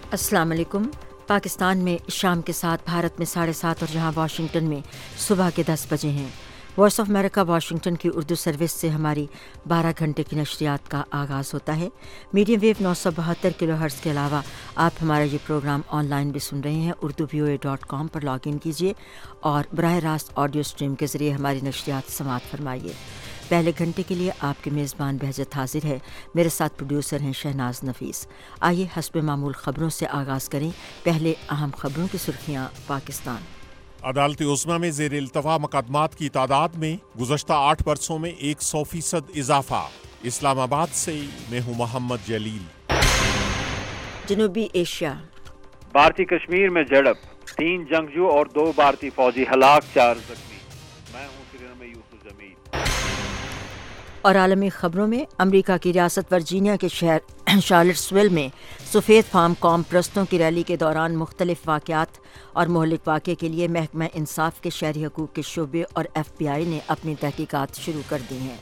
السلام علیکم۔ پاکستان میں شام کے 7، بھارت میں 7:30 اور جہاں واشنگٹن میں صبح کے 10 بجے ہیں۔ وائس آف امریکہ واشنگٹن کی اردو سروس سے ہماری 12 گھنٹے کی نشریات کا آغاز ہوتا ہے۔ میڈیم ویو 972 کلو ہرٹز کے علاوہ آپ ہمارا یہ پروگرام آن لائن بھی سن رہے ہیں۔ urduvoa.com پر لاگ ان کیجیے اور براہ راست آڈیو اسٹریم کے ذریعے ہماری نشریات سماعت فرمائیے۔ پہلے گھنٹے کے لیے آپ کے میزبان بہجت حاضر ہے، میرے ساتھ پروڈیوسر ہیں شہناز نفیس۔ آئیے حسب معمول خبروں سے آغاز کریں۔ پہلے اہم خبروں کی سرخیاں۔ پاکستان عدالت عظمیٰ میں زیر التوا مقدمات کی تعداد میں گزشتہ 8 برسوں میں 100% اضافہ۔ اسلام آباد سے میں ہوں محمد جلیل۔ جنوبی ایشیا، بھارتی کشمیر میں جھڑپ، 3 جنگجو اور 2 بھارتی فوجی ہلاک، 4 زخمی۔ میں ہوں سری نگر میں یوسف جمیل۔ اور عالمی خبروں میں امریکہ کی ریاست ورجینیا کے شہر شارلٹسویل میں سفید فام قوم پرستوں کی ریلی کے دوران مختلف واقعات اور مہلک واقعے کے لیے محکمہ انصاف کے شہری حقوق کے شعبے اور FBI نے اپنی تحقیقات شروع کر دی ہیں۔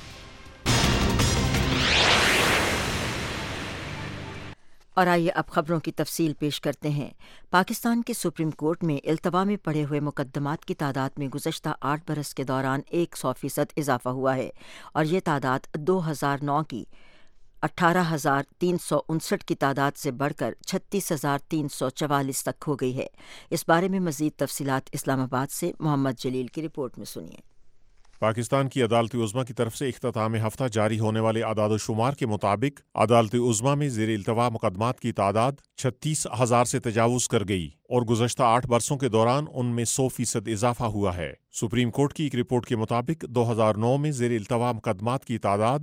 اور آئیے اب خبروں کی تفصیل پیش کرتے ہیں۔ پاکستان کے سپریم کورٹ میں التوا میں پڑے ہوئے مقدمات کی تعداد میں گزشتہ 8 برس کے دوران 100% اضافہ ہوا ہے اور یہ تعداد 2009 کی 18,359 کی تعداد سے بڑھ کر 36,344 تک ہو گئی ہے۔ اس بارے میں مزید تفصیلات اسلام آباد سے محمد جلیل کی رپورٹ میں سنیے۔ پاکستان کی عدالت عظمیٰ کی طرف سے اختتام ہفتہ جاری ہونے والے اعداد و شمار کے مطابق عدالت عظمیٰ میں زیر التوا مقدمات کی تعداد 36,000 سے تجاوز کر گئی اور گزشتہ 8 برسوں کے دوران ان میں 100% اضافہ ہوا ہے۔ سپریم کورٹ کی ایک رپورٹ کے مطابق 2009 میں زیر التوا مقدمات کی تعداد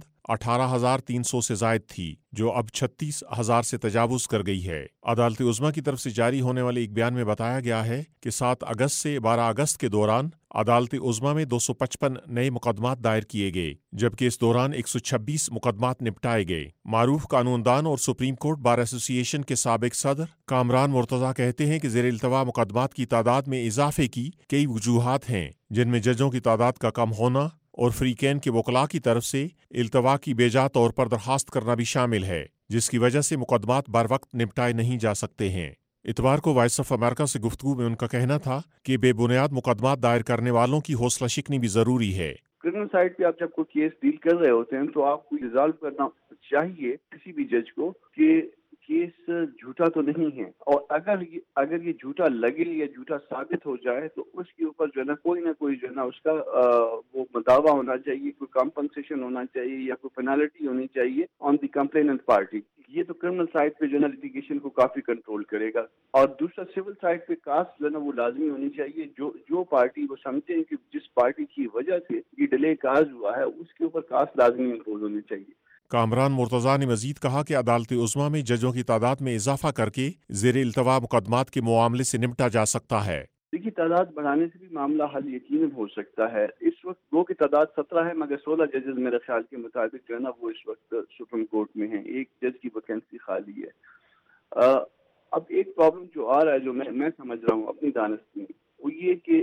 18,300 سے زائد تھی، جو اب 36,000 سے تجاوز کر گئی ہے۔ عدالت عظمیٰ کی طرف سے جاری ہونے والے ایک بیان میں بتایا گیا ہے کہ 7 اگست سے 12 اگست کے دوران عدالت عظمیٰ میں 255 نئے مقدمات دائر کیے گئے، جبکہ اس دوران 126 مقدمات نپٹائے گئے۔ معروف قانون دان اور سپریم کورٹ بار ایسوسی ایشن کے سابق صدر کامران مرتضیٰ کہتے ہیں کہ زیر التوا مقدمات کی تعداد میں اضافے کی کئی وجوہات ہیں، جن میں ججوں کی تعداد کا کم ہونا اور فریقین کے وکلاء کی طرف سے التوا کی بے جا طور پر درخواست کرنا بھی شامل ہے، جس کی وجہ سے مقدمات بر وقت نپٹائے نہیں جا سکتے ہیں۔ اتوار کو وائس آف امریکہ سے گفتگو میں ان کا کہنا تھا کہ بے بنیاد مقدمات دائر کرنے والوں کی حوصلہ شکنی بھی ضروری ہے۔ کرمنل سائٹ پہ آپ جب کوئی کیس ڈیل کر رہے ہوتے ہیں تو آپ کو ریزالو کرنا چاہیے کسی بھی جج کو کہ کیس جھوٹا تو نہیں ہے، اور اگر یہ جھوٹا لگے یا جھوٹا ثابت ہو جائے تو اس کے اوپر جو ہے نا کوئی جو ہے نا اس کا وہ دعویٰ ہونا چاہیے، کوئی کمپنسیشن ہونا چاہیے یا کوئی پینالٹی ہونی چاہیے آن دی کمپلیننٹ پارٹی۔ یہ تو کرمنل سائٹ پہ جو ہے نا لیٹیگیشن کو کافی کنٹرول کرے گا۔ اور دوسرا سول سائٹ پہ کاسٹ جو ہے نا وہ لازمی ہونی چاہیے، جو پارٹی وہ سمجھتے ہیں کہ جس پارٹی کی وجہ سے یہ ڈیلے کاز ہوا ہے اس کے اوپر کاسٹ لازمی امپوز ہونی چاہیے۔ کامران مرتضیٰ نے مزید کہا کہ عدالت عظمیٰ میں ججوں کی تعداد میں اضافہ کر کے زیر التوا مقدمات کے معاملے سے نمٹا جا سکتا ہے۔ دیکھیے تعداد بڑھانے سے بھی معاملہ حل یقیناً ہو سکتا ہے۔ اس وقت 2 کی تعداد 17 ہے، مگر 16 ججز میرے خیال کے مطابق جو ہے نا وہ اس وقت سپریم کورٹ میں ہیں، ایک جج کی ویکینسی خالی ہے۔ اب ایک پرابلم جو آ رہا ہے، جو میں سمجھ رہا ہوں اپنی دانست میں، وہ یہ کہ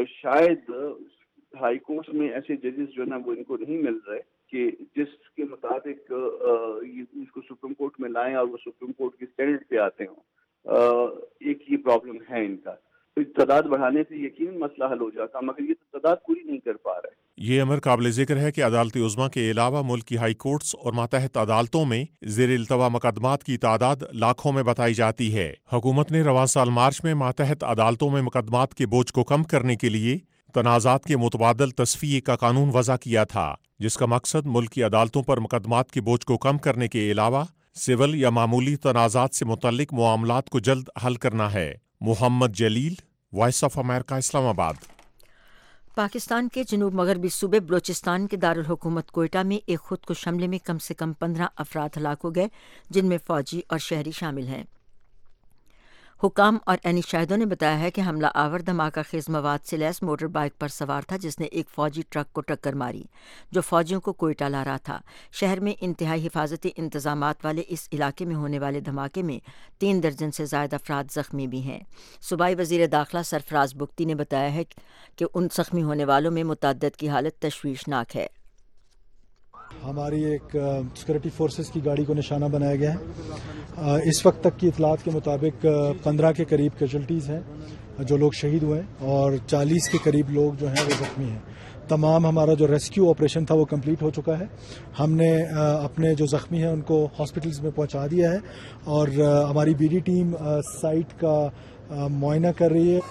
شاید ہائی کورٹ میں ایسے ججز جو ہے نا وہ ان کو نہیں مل رہے کہ جس کے مطابق اس کو سپریم کورٹ میں لائیں اور وہ سپریم کورٹ کی اسٹینڈرڈ پہ آتے ہوں۔ ایک یہ پرابلم ہے ان کا۔ تعداد بڑھانے سے یقیناً مسئلہ حل ہو جاتا، مگر یہ تعداد پوری نہیں کر پا رہا ہے۔ یہ امر قابل ذکر ہے کہ عدالت عظمیٰ کے علاوہ ملک کی ہائی کورٹس اور ماتحت عدالتوں میں زیر التوا مقدمات کی تعداد لاکھوں میں بتائی جاتی ہے۔ حکومت نے رواں سال مارچ میں ماتحت عدالتوں میں مقدمات کے بوجھ کو کم کرنے کے لیے تنازعات کے متبادل تصفیے کا قانون وضع کیا تھا، جس کا مقصد ملک کی عدالتوں پر مقدمات کے بوجھ کو کم کرنے کے علاوہ سول یا معمولی تنازعات سے متعلق معاملات کو جلد حل کرنا ہے۔ محمد جلیل، وائس آف امریکہ، اسلام آباد۔ پاکستان کے جنوب مغربی صوبے بلوچستان کے دارالحکومت کوئٹہ میں ایک خودکش حملے میں کم سے کم 15 افراد ہلاک ہو گئے، جن میں فوجی اور شہری شامل ہیں۔ حکام اور عینی شاہدوں نے بتایا ہے کہ حملہ آور دھماکہ خیز مواد سے لیس موٹر بائیک پر سوار تھا، جس نے ایک فوجی ٹرک کو ٹکر ماری جو فوجیوں کو کوئٹہ لا رہا تھا۔ شہر میں انتہائی حفاظتی انتظامات والے اس علاقے میں ہونے والے دھماکے میں 3 درجن سے زائد افراد زخمی بھی ہیں۔ صوبائی وزیر داخلہ سرفراز بگٹی نے بتایا ہے کہ ان زخمی ہونے والوں میں متعدد کی حالت تشویشناک ہے۔ ہماری ایک سیکورٹی فورسز کی گاڑی کو نشانہ بنایا گیا ہے. اس وقت تک کی اطلاعات کے مطابق 15 کے قریب کیجولٹیز ہیں جو لوگ شہید ہوئے اور 40 کے قریب لوگ جو ہیں وہ زخمی ہیں. تمام ہمارا جو ریسکیو آپریشن تھا وہ کمپلیٹ ہو چکا ہے. ہم نے اپنے جو زخمی ہیں ان کو ہاسپٹلز میں پہنچا دیا ہے اور ہماری بی ڈی ٹیم سائٹ کا معائنہ کر رہی ہے.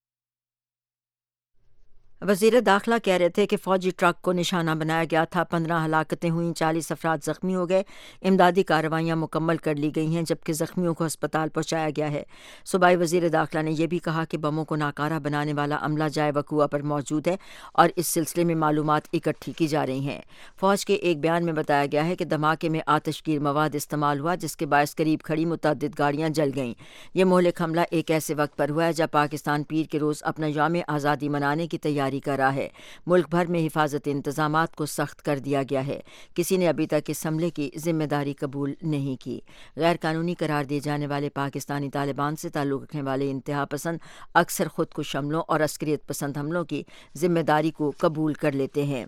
وزیر داخلہ کہہ رہے تھے کہ فوجی ٹرک کو نشانہ بنایا گیا تھا. 15 ہلاکتیں ہوئیں، 40 افراد زخمی ہو گئے. امدادی کارروائیاں مکمل کر لی گئی ہیں جبکہ زخمیوں کو ہسپتال پہنچایا گیا ہے. صوبائی وزیر داخلہ نے یہ بھی کہا کہ بموں کو ناکارہ بنانے والا عملہ جائے وقوع پر موجود ہے اور اس سلسلے میں معلومات اکٹھی کی جا رہی ہیں. فوج کے ایک بیان میں بتایا گیا ہے کہ دھماکے میں آتش گیر مواد استعمال ہوا جس کے باعث قریب کھڑی متعدد گاڑیاں جل گئیں. یہ مہلک حملہ ایک ایسے وقت پر ہوا ہے جب پاکستان پیر کے روز اپنا یوم آزادی منانے کی تیاری کر رہا ہے. ملک بھر میں حفاظتی انتظامات کو سخت کر دیا گیا ہے. کسی نے ابھی تک اس حملے کی ذمہ داری قبول نہیں کی. غیر قانونی قرار دیے جانے والے پاکستانی طالبان سے تعلق رکھنے والے انتہا پسند اکثر خود کش حملوں اور عسکریت پسند حملوں کی ذمہ داری کو قبول کر لیتے ہیں.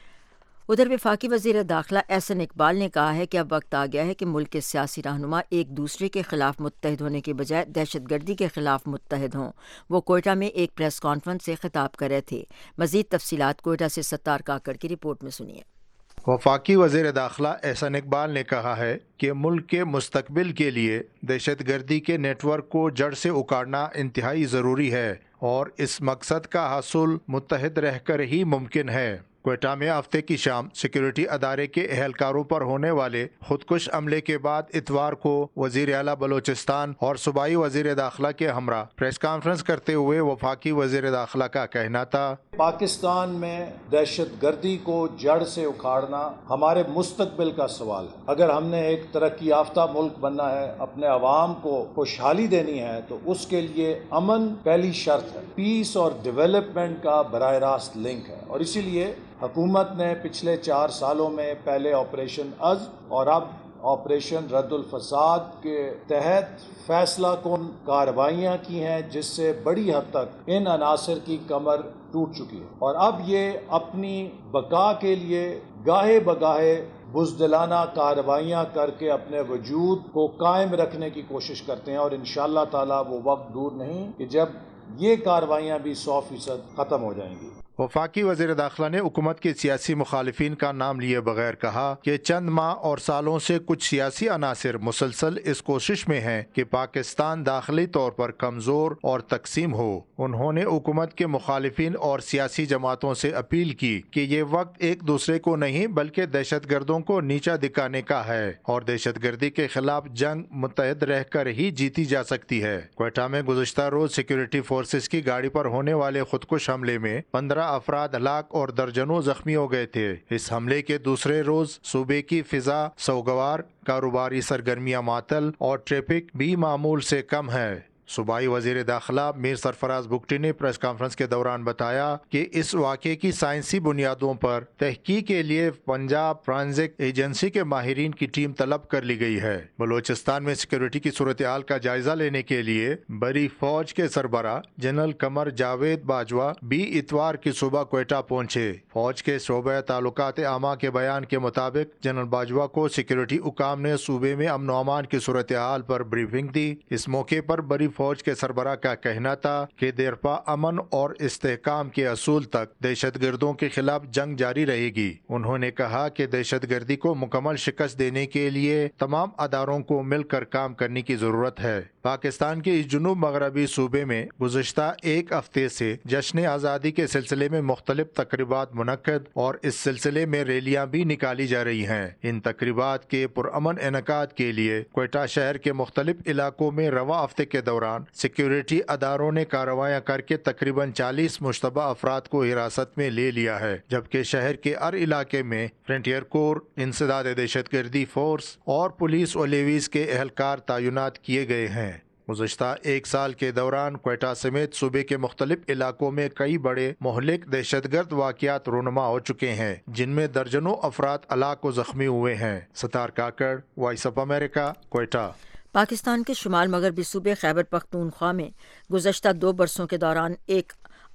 ادھر وفاقی وزیر داخلہ احسن اقبال نے کہا ہے کہ اب وقت آ گیا ہے کہ ملک کے سیاسی رہنما ایک دوسرے کے خلاف متحد ہونے کے بجائے دہشت گردی کے خلاف متحد ہوں. وہ کوئٹہ میں ایک پریس کانفرنس سے خطاب کر رہے تھے. مزید تفصیلات کوئٹہ سے ستار کاکڑ کی رپورٹ میں سنیے. وفاقی وزیر داخلہ احسن اقبال نے کہا ہے کہ ملک کے مستقبل کے لیے دہشت گردی کے نیٹ ورک کو جڑ سے اکاڑنا انتہائی ضروری ہے اور اس مقصد کا حصول متحد رہ کر ہی ممکن ہے. کوئٹہ میں ہفتے کی شام سیکورٹی ادارے کے اہلکاروں پر ہونے والے خودکش حملے کے بعد اتوار کو وزیر اعلیٰ بلوچستان اور صوبائی وزیر داخلہ کے ہمراہ پریس کانفرنس کرتے ہوئے وفاقی وزیر داخلہ کا کہنا تھا پاکستان میں دہشت گردی کو جڑ سے اکھاڑنا ہمارے مستقبل کا سوال ہے. اگر ہم نے ایک ترقی یافتہ ملک بننا ہے، اپنے عوام کو خوشحالی دینی ہے، تو اس کے لیے امن پہلی شرط ہے. پیس اور ڈیولپمنٹ کا براہ راست لنک ہے اور اسی لیے حکومت نے پچھلے 4 سالوں میں پہلے آپریشن عزم اور اب آپریشن رد الفساد کے تحت فیصلہ کن کارروائیاں کی ہیں جس سے بڑی حد تک ان عناصر کی کمر ٹوٹ چکی ہے اور اب یہ اپنی بقا کے لیے گاہے بگاہے بزدلانہ کارروائیاں کر کے اپنے وجود کو قائم رکھنے کی کوشش کرتے ہیں اور انشاءاللہ تعالی وہ وقت دور نہیں کہ جب یہ کارروائیاں بھی 100% ختم ہو جائیں گی. وفاقی وزیر داخلہ نے حکومت کے سیاسی مخالفین کا نام لیے بغیر کہا کہ چند ماہ اور سالوں سے کچھ سیاسی عناصر مسلسل اس کوشش میں ہیں کہ پاکستان داخلی طور پر کمزور اور تقسیم ہو. انہوں نے حکومت کے مخالفین اور سیاسی جماعتوں سے اپیل کی کہ یہ وقت ایک دوسرے کو نہیں بلکہ دہشت گردوں کو نیچا دکھانے کا ہے اور دہشت گردی کے خلاف جنگ متحد رہ کر ہی جیتی جا سکتی ہے. کوئٹہ میں گزشتہ روز سیکورٹی فورسز کی گاڑی پر ہونے والے خودکش حملے میں 15 افراد ہلاک اور درجنوں زخمی ہو گئے تھے. اس حملے کے دوسرے روز صوبے کی فضا سوگوار، کاروباری سرگرمیاں معطل اور ٹریفک بھی معمول سے کم ہے. صوبائی وزیر داخلہ میر سرفراز بگٹی نے پریس کانفرنس کے دوران بتایا کہ اس واقعے کی سائنسی بنیادوں پر تحقیق کے لیے پنجاب فرانزک ایجنسی کے ماہرین کی ٹیم طلب کر لی گئی ہے. بلوچستان میں سیکورٹی کی صورتحال کا جائزہ لینے کے لیے بری فوج کے سربراہ جنرل قمر جاوید باجوہ بھی اتوار کی صبح کوئٹہ پہنچے. فوج کے شعبہ تعلقات عامہ کے بیان کے مطابق جنرل باجوہ کو سیکورٹی حکام نے صوبے میں امن و امان کی صورتحال پر بریفنگ دی. اس موقع پر بری فوج کے سربراہ کا کہنا تھا کہ دیرپا امن اور استحکام کے اصول تک دہشت گردوں کے خلاف جنگ جاری رہے گی. انہوں نے کہا کہ دہشت گردی کو مکمل شکست دینے کے لیے تمام اداروں کو مل کر کام کرنے کی ضرورت ہے. پاکستان کے اس جنوب مغربی صوبے میں گزشتہ ایک ہفتے سے جشن آزادی کے سلسلے میں مختلف تقریبات منعقد اور اس سلسلے میں ریلیاں بھی نکالی جا رہی ہیں. ان تقریبات کے پرامن انعقاد کے لیے کوئٹہ شہر کے مختلف علاقوں میں رواں ہفتے کے دوران سیکورٹی اداروں نے کارروائیاں کر کے تقریباً 40 مشتبہ افراد کو حراست میں لے لیا ہے، جبکہ شہر کے ہر علاقے میں فرنٹیئر کور، انسداد دہشت گردی فورس اور پولیس و لیویز کے اہلکار تعینات کیے گئے ہیں. گزشتہ ایک سال کے دوران کوئٹہ سمیت صوبے کے مختلف علاقوں میں کئی بڑے مہلک دہشت گرد واقعات رونما ہو چکے ہیں جن میں درجنوں افراد ہلاک و زخمی ہوئے ہیں. Sattar Kakar, voice of America, Quetta. Pakistan کے شمال مغربی صوبے خیبر پختونخوا میں گزشتہ 2 برسوں کے دوران ایک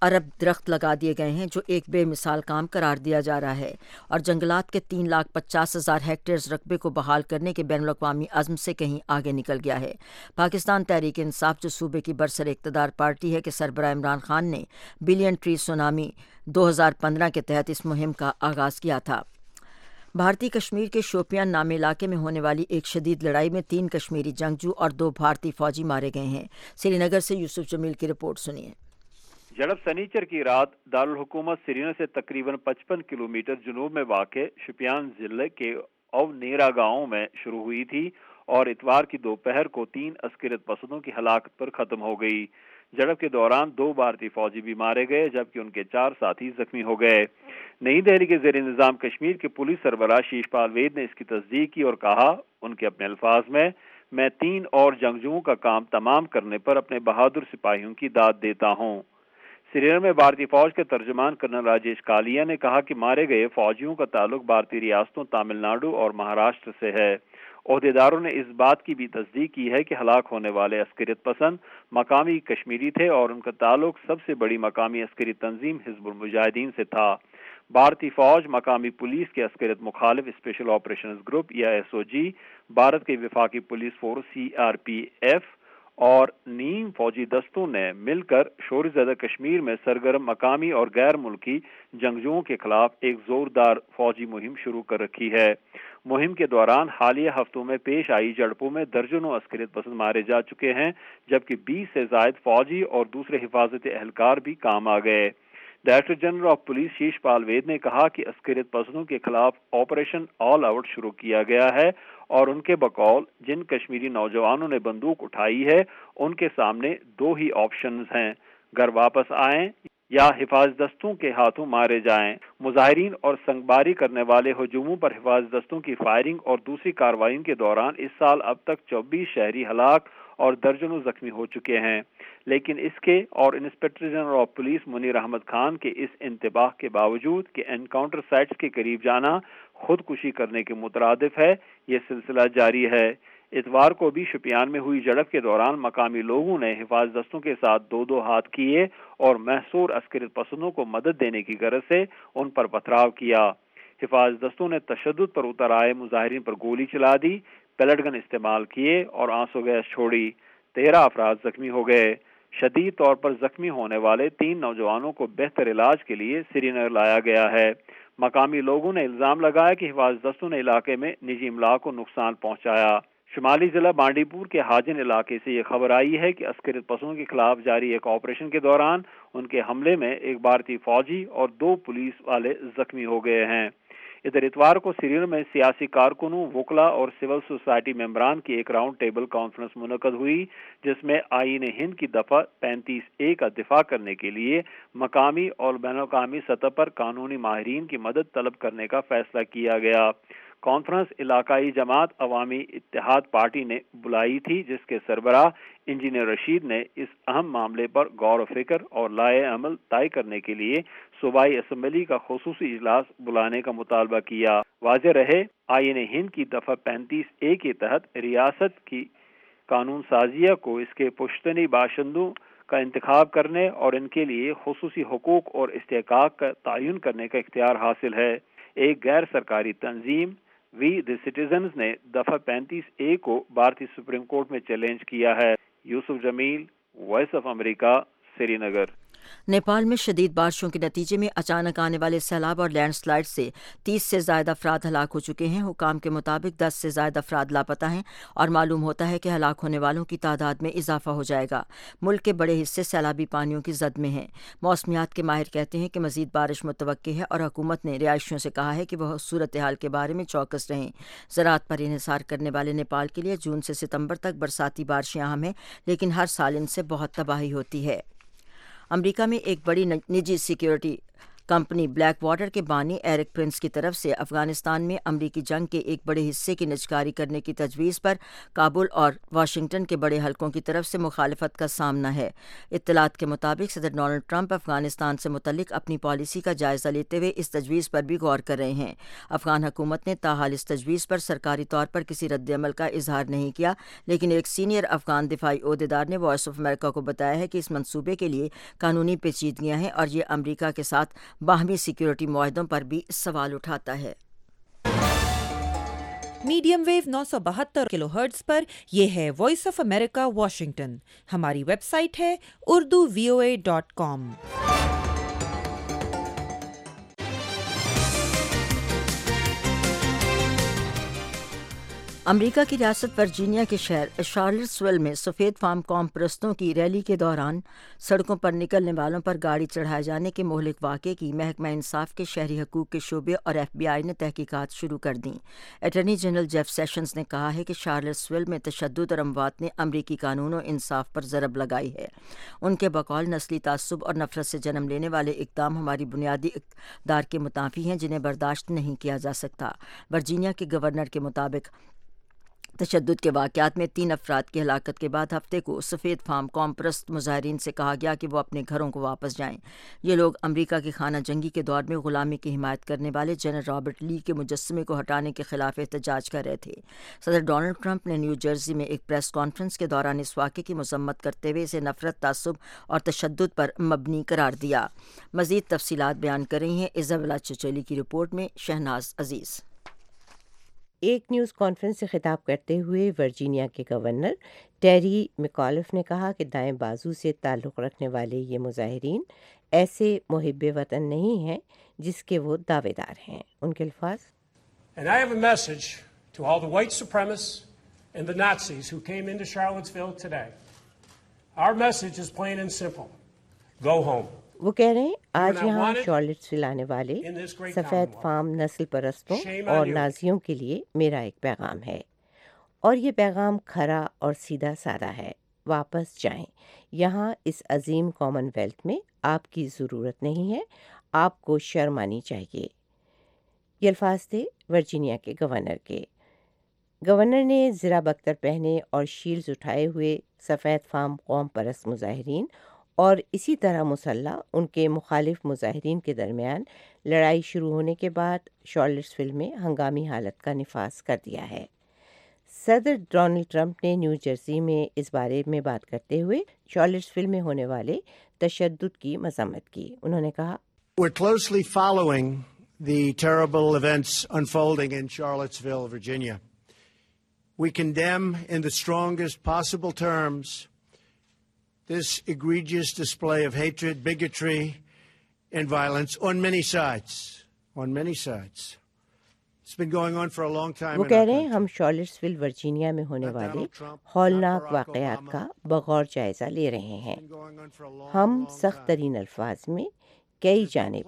ارب درخت لگا دیے گئے ہیں، جو ایک بے مثال کام قرار دیا جا رہا ہے، اور جنگلات کے 3,50,000 ہیکٹیئرز رقبے کو بحال کرنے کے بین الاقوامی عزم سے کہیں آگے نکل گیا ہے۔ پاکستان تحریک انصاف، جو صوبے کی برسر اقتدار پارٹی ہے کے سربراہ عمران خان نے بلین ٹری سونامی 2015 کے تحت اس مہم کا آغاز کیا تھا۔ بھارتی کشمیر کے شوپیان نامی علاقے میں ہونے والی ایک شدید لڑائی میں 3 کشمیری جنگجو اور 2 بھارتی فوجی مارے گئے ہیں۔ سری نگر سے یوسف جمیل کی رپورٹ سنیے۔ جھڑپ سنیچر کی رات دارالحکومت سری نگر سے تقریباً 55 کلومیٹر جنوب میں واقع شوپیان ضلع کے اوونیرا گاؤں میں شروع ہوئی تھی اور اتوار کی دوپہر کو 3 عسکریت پسندوں کی ہلاکت پر ختم ہو گئی۔ جھڑپ کے دوران 2 بھارتی فوجی بھی مارے گئے جبکہ ان کے 4 ساتھی زخمی ہو گئے۔ نئی دہلی کے زیر نظام کشمیر کے پولیس سربراہ شیش پال وید نے اس کی تصدیق کی اور کہا، ان کے اپنے الفاظ میں 3 اور جنگجوؤں کا کام تمام کرنے پر اپنے بہادر سپاہیوں کی داد دیتا ہوں۔ سری نگر میں بھارتی فوج کے ترجمان کرنل راجیش کالیا نے کہا کہ مارے گئے فوجیوں کا تعلق بھارتی ریاستوں تامل ناڈو اور مہاراشٹر سے ہے۔ عہدیداروں نے اس بات کی بھی تصدیق کی ہے کہ ہلاک ہونے والے عسکریت پسند مقامی کشمیری تھے اور ان کا تعلق سب سے بڑی مقامی عسکری تنظیم حزب المجاہدین سے تھا۔ بھارتی فوج، مقامی پولیس کے عسکریت مخالف اسپیشل آپریشنز گروپ یا SOG، بھارت کے وفاقی پولیس فورس CRPF اور نیم فوجی دستوں نے مل کر شور زدہ کشمیر میں سرگرم مقامی اور غیر ملکی جنگجوؤں کے خلاف ایک زوردار فوجی مہم شروع کر رکھی ہے۔ مہم کے دوران حالیہ ہفتوں میں پیش آئی جھڑپوں میں درجنوں عسکریت پسند مارے جا چکے ہیں جبکہ 20 سے زائد فوجی اور دوسرے حفاظتی اہلکار بھی کام آ گئے۔ Director general of police Shesh Pal Vaid نے کہا کہ عسکریت پسندوں کے خلاف آپریشن آل آؤٹ شروع کیا گیا ہے اور ان کے بقول جن کشمیری نوجوانوں نے بندوق اٹھائی ہے ان کے سامنے 2 ہی آپشنز ہیں، گھر واپس آئیں یا حفاظ دستوں کے ہاتھوں مارے جائیں۔ مظاہرین اور سنگباری کرنے والے ہجوموں پر حفاظ دستوں کی فائرنگ اور دوسری کارروائیوں کے دوران اس سال اب تک 24 شہری ہلاک اور درجنوں زخمی ہو چکے ہیں، لیکن اس کے اور inspector general of police Munir Ahmad Khan کے اس انتباہ کے باوجود کہ انکاؤنٹر سائٹس کے قریب جانا خودکشی کرنے کے مترادف ہے، یہ سلسلہ جاری ہے۔ اتوار کو بھی شوپیان میں ہوئی جھڑپ کے دوران مقامی لوگوں نے حفاظ دستوں کے ساتھ 2 ہاتھ کیے اور محصور عسکریت پسندوں کو مدد دینے کی غرض سے ان پر پتھراؤ کیا۔ حفاظ دستوں نے تشدد پر اتر آئے مظاہرین پر گولی چلا دی، پیلٹ گن استعمال کیے اور آنسو گیس چھوڑی۔ 13 افراد زخمی ہو گئے۔ شدید طور پر زخمی ہونے والے 3 نوجوانوں کو بہتر علاج کے لیے سری نگر لایا گیا ہے۔ مقامی لوگوں نے الزام لگایا کہ حفاظ دستوں نے علاقے میں نجی املاک کو نقصان پہنچایا۔ شمالی ضلع بانڈی پور کے حاجن علاقے سے یہ خبر آئی ہے کہ عسکریت پسندوں کے خلاف جاری ایک آپریشن کے دوران ان کے حملے میں ایک بھارتی فوجی اور 2 پولیس والے زخمی ہو گئے ہیں۔ ادھر اتوار کو سری نگر میں سیاسی کارکنوں، وکلاء اور سول سوسائٹی ممبران کی ایک راؤنڈ ٹیبل کانفرنس منعقد ہوئی جس میں آئین ہند کی دفعہ 35A کا دفاع کرنے کے لیے مقامی اور بین الاقوامی سطح پر قانونی ماہرین کی مدد طلب کرنے کا فیصلہ کیا گیا۔ کانفرنس علاقائی جماعت عوامی اتحاد پارٹی نے بلائی تھی جس کے سربراہ انجینئر رشید نے اس اہم معاملے پر غور و فکر اور لائحہ عمل طے کرنے کے لیے صوبائی اسمبلی کا خصوصی اجلاس بلانے کا مطالبہ کیا۔ واضح رہے، آئین ہند کی دفعہ 35A کے تحت ریاست کی قانون سازیہ کو اس کے پشتنی باشندوں کا انتخاب کرنے اور ان کے لیے خصوصی حقوق اور استحقاق کا تعین کرنے کا اختیار حاصل ہے۔ ایک غیر سرکاری تنظیم وی دی سٹیزنز نے دفعہ 35A کو بھارتی سپریم کورٹ میں چیلنج کیا ہے۔ Yusuf Jamil, voice of America, Srinagar. Nepal میں شدید بارشوں کے نتیجے میں اچانک آنے والے سیلاب اور لینڈ سلائیڈ سے 30 سے زائد افراد ہلاک ہو چکے ہیں۔ حکام کے مطابق 10 سے زائد افراد لاپتہ ہیں اور معلوم ہوتا ہے کہ ہلاک ہونے والوں کی تعداد میں اضافہ ہو جائے گا۔ ملک کے بڑے حصے سیلابی پانیوں کی زد میں ہیں۔ موسمیات کے ماہر کہتے ہیں کہ مزید بارش متوقع ہے اور حکومت نے رہائشیوں سے کہا ہے کہ وہ صورتحال کے بارے میں چوکس رہیں۔ زراعت پر انحصار کرنے والے نیپال کے لیے جون سے ستمبر تک برساتی بارشیں اہم ہیں، لیکن ہر سال ان سے بہت تباہی ہوتی ہے۔ امریکہ میں ایک بڑی نجی سیکیورٹی کمپنی بلیک واٹر کے بانی ایرک پرنس کی طرف سے افغانستان میں امریکی جنگ کے ایک بڑے حصے کی نجکاری کرنے کی تجویز پر کابل اور واشنگٹن کے بڑے حلقوں کی طرف سے مخالفت کا سامنا ہے۔ اطلاعات کے مطابق صدر ڈونلڈ ٹرمپ افغانستان سے متعلق اپنی پالیسی کا جائزہ لیتے ہوئے اس تجویز پر بھی غور کر رہے ہیں۔ افغان حکومت نے تاحال اس تجویز پر سرکاری طور پر کسی رد عمل کا اظہار نہیں کیا، لیکن ایک سینئر افغان دفاعی عہدیدار نے وائس آف امریکہ کو بتایا ہے کہ اس منصوبے کے لیے قانونی پیچیدگیاں ہیں اور یہ امریکہ کے ساتھ باہمی سیکیورٹی معاہدوں پر بھی سوال اٹھاتا ہے۔ میڈیم ویو 972 کلو ہرٹز پر یہ ہے وائس آف امریکہ واشنگٹن۔ ہماری ویب سائٹ ہے urduvoa.com۔ امریکہ کی ریاست ورجینیا کے شہر شارلٹسول میں سفید فام قوم پرستوں کی ریلی کے دوران سڑکوں پر نکلنے والوں پر گاڑی چڑھائے جانے کے مہلک واقعے کی محکمہ انصاف کے شہری حقوق کے شعبے اور ایف بی آئی نے تحقیقات شروع کر دیں۔ اٹارنی جنرل جیف سیشنز نے کہا ہے کہ شارلٹسول میں تشدد اور اموات نے امریکی قانون و انصاف پر ضرب لگائی ہے۔ ان کے بقول نسلی تعصب اور نفرت سے جنم لینے والے اقدام ہماری بنیادی اقدار کے منافی ہیں جنہیں برداشت نہیں کیا جا سکتا۔ ورجینیا کے گورنر کے مطابق تشدد کے واقعات میں 3 افراد کی ہلاکت کے بعد ہفتے کو سفید فام قوم پرست مظاہرین سے کہا گیا کہ وہ اپنے گھروں کو واپس جائیں۔ یہ لوگ امریکہ کی خانہ جنگی کے دور میں غلامی کی حمایت کرنے والے جنرل رابرٹ لی کے مجسمے کو ہٹانے کے خلاف احتجاج کر رہے تھے۔ صدر ڈونلڈ ٹرمپ نے نیو جرسی میں ایک پریس کانفرنس کے دوران اس واقعے کی مذمت کرتے ہوئے اسے نفرت، تعصب اور تشدد پر مبنی قرار دیا۔ مزید تفصیلات بیان کر رہی ہیں ایزابیلا چچیلی کی رپورٹ میں شہناز عزیز۔ ایک نیوز کانفرنس سے خطاب کرتے ہوئے ورجینیا کے گورنر ٹیری میکالف نے کہا کہ دائیں بازو سے تعلق رکھنے والے یہ مظاہرین ایسے محب وطن نہیں ہیں جس کے وہ دعوے دار ہیں۔ ان کے الفاظ: And I have a message to all the white supremacists and the Nazis who came into Charlottesville today. Our message is plain and simple. Go home. وہ کہہ رہے ہیں آج یہاں شارلٹسول آنے والے سفید فام نسل پرستوں اور نازیوں کے لیے میرا ایک پیغام ہے، اور یہ پیغام کھرا اور سیدھا سادہ ہے۔ واپس جائیں، یہاں اس عظیم کامن ویلتھ میں آپ کی ضرورت نہیں ہے، آپ کو شرم آنی چاہیے۔ یہ الفاظ تھے ورجینیا کے گورنر کے۔ گورنر نے زرہ بختر پہنے اور شیلڈز اٹھائے ہوئے سفید فام قوم پرست مظاہرین اور اسی طرح مسلح ان کے مخالف مظاہرین کے درمیان لڑائی شروع ہونے کے بعد شارلٹسول میں ہنگامی حالت کا نفاذ کر دیا ہے۔ صدر ڈونلڈ ٹرمپ نے نیو جرسی میں اس بارے میں بات کرتے ہوئے شارلٹسول میں ہونے والے تشدد کی مذمت کی۔ انہوں نے کہا: We're closely following the terrible events unfolding in Charlottesville, Virginia. We condemn in the strongest possible terms this egregious display of hatred, bigotry, and violence on many sides. On many sides. It's been going on for a long time. وہ کہہ رہے ہیں ہم شارلٹسول Virginia میں ہونے والے ہولناک واقعات کا بغور جائزہ لے رہے ہیں۔ ہم سخت ترین الفاظ میں کئی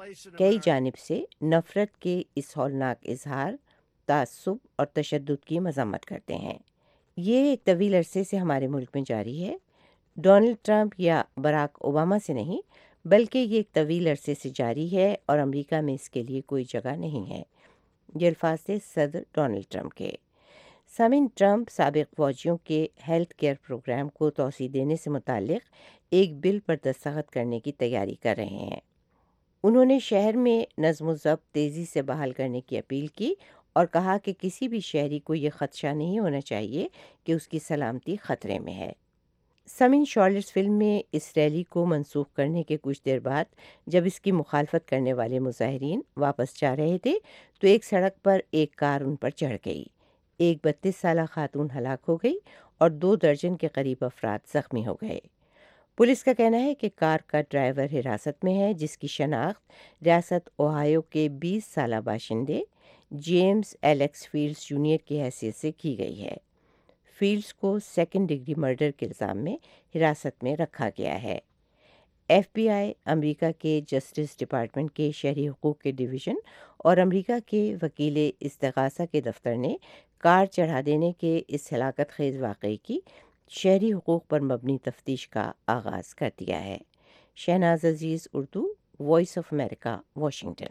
جانب سے نفرت کے اس ہولناک اظہار، تعصب اور تشدد کی مذمت کرتے ہیں۔ یہ ایک طویل عرصے سے ہمارے ملک میں جاری ہے، ڈونلڈ ٹرمپ یا براک اوباما سے نہیں، بلکہ یہ ایک طویل عرصے سے جاری ہے اور امریکہ میں اس کے لیے کوئی جگہ نہیں ہے۔ یہ الفاظ تھے صدر ڈونلڈ ٹرمپ کے۔ سامعین، ٹرمپ سابق فوجیوں کے ہیلتھ کیئر پروگرام کو توسیع دینے سے متعلق ایک بل پر دستخط کرنے کی تیاری کر رہے ہیں۔ انہوں نے شہر میں نظم و ضبط تیزی سے بحال کرنے کی اپیل کی اور کہا کہ کسی بھی شہری کو یہ خدشہ نہیں ہونا چاہیے کہ اس کی سلامتی خطرے میں ہے۔ سامعین، شارلٹسول میں اس ریلی کو منسوخ کرنے کے کچھ دیر بعد جب اس کی مخالفت کرنے والے مظاہرین واپس جا رہے تھے تو ایک سڑک پر ایک کار ان پر چڑھ گئی۔ ایک 32 سالہ خاتون ہلاک ہو گئی اور 2 درجن کے قریب افراد زخمی ہو گئے۔ پولیس کا کہنا ہے کہ کار کا ڈرائیور حراست میں ہے، جس کی شناخت ریاست اوہایو کے 20 سالہ باشندے جیمز ایلیکس فیلڈز جونیئر کی حیثیت سے کی گئی ہے۔ فیلڈز کو 2nd ڈگری مرڈر کے الزام میں حراست میں رکھا گیا ہے۔ ایف بی آئی، امریکہ کے جسٹس ڈپارٹمنٹ کے شہری حقوق کے ڈویژن اور امریکہ کے وکیل استغاثہ کے دفتر نے کار چڑھا دینے کے اس ہلاکت خیز واقعے کی شہری حقوق پر مبنی تفتیش کا آغاز کر دیا ہے۔ Shahnaz Aziz, Urdu, voice of America Washington.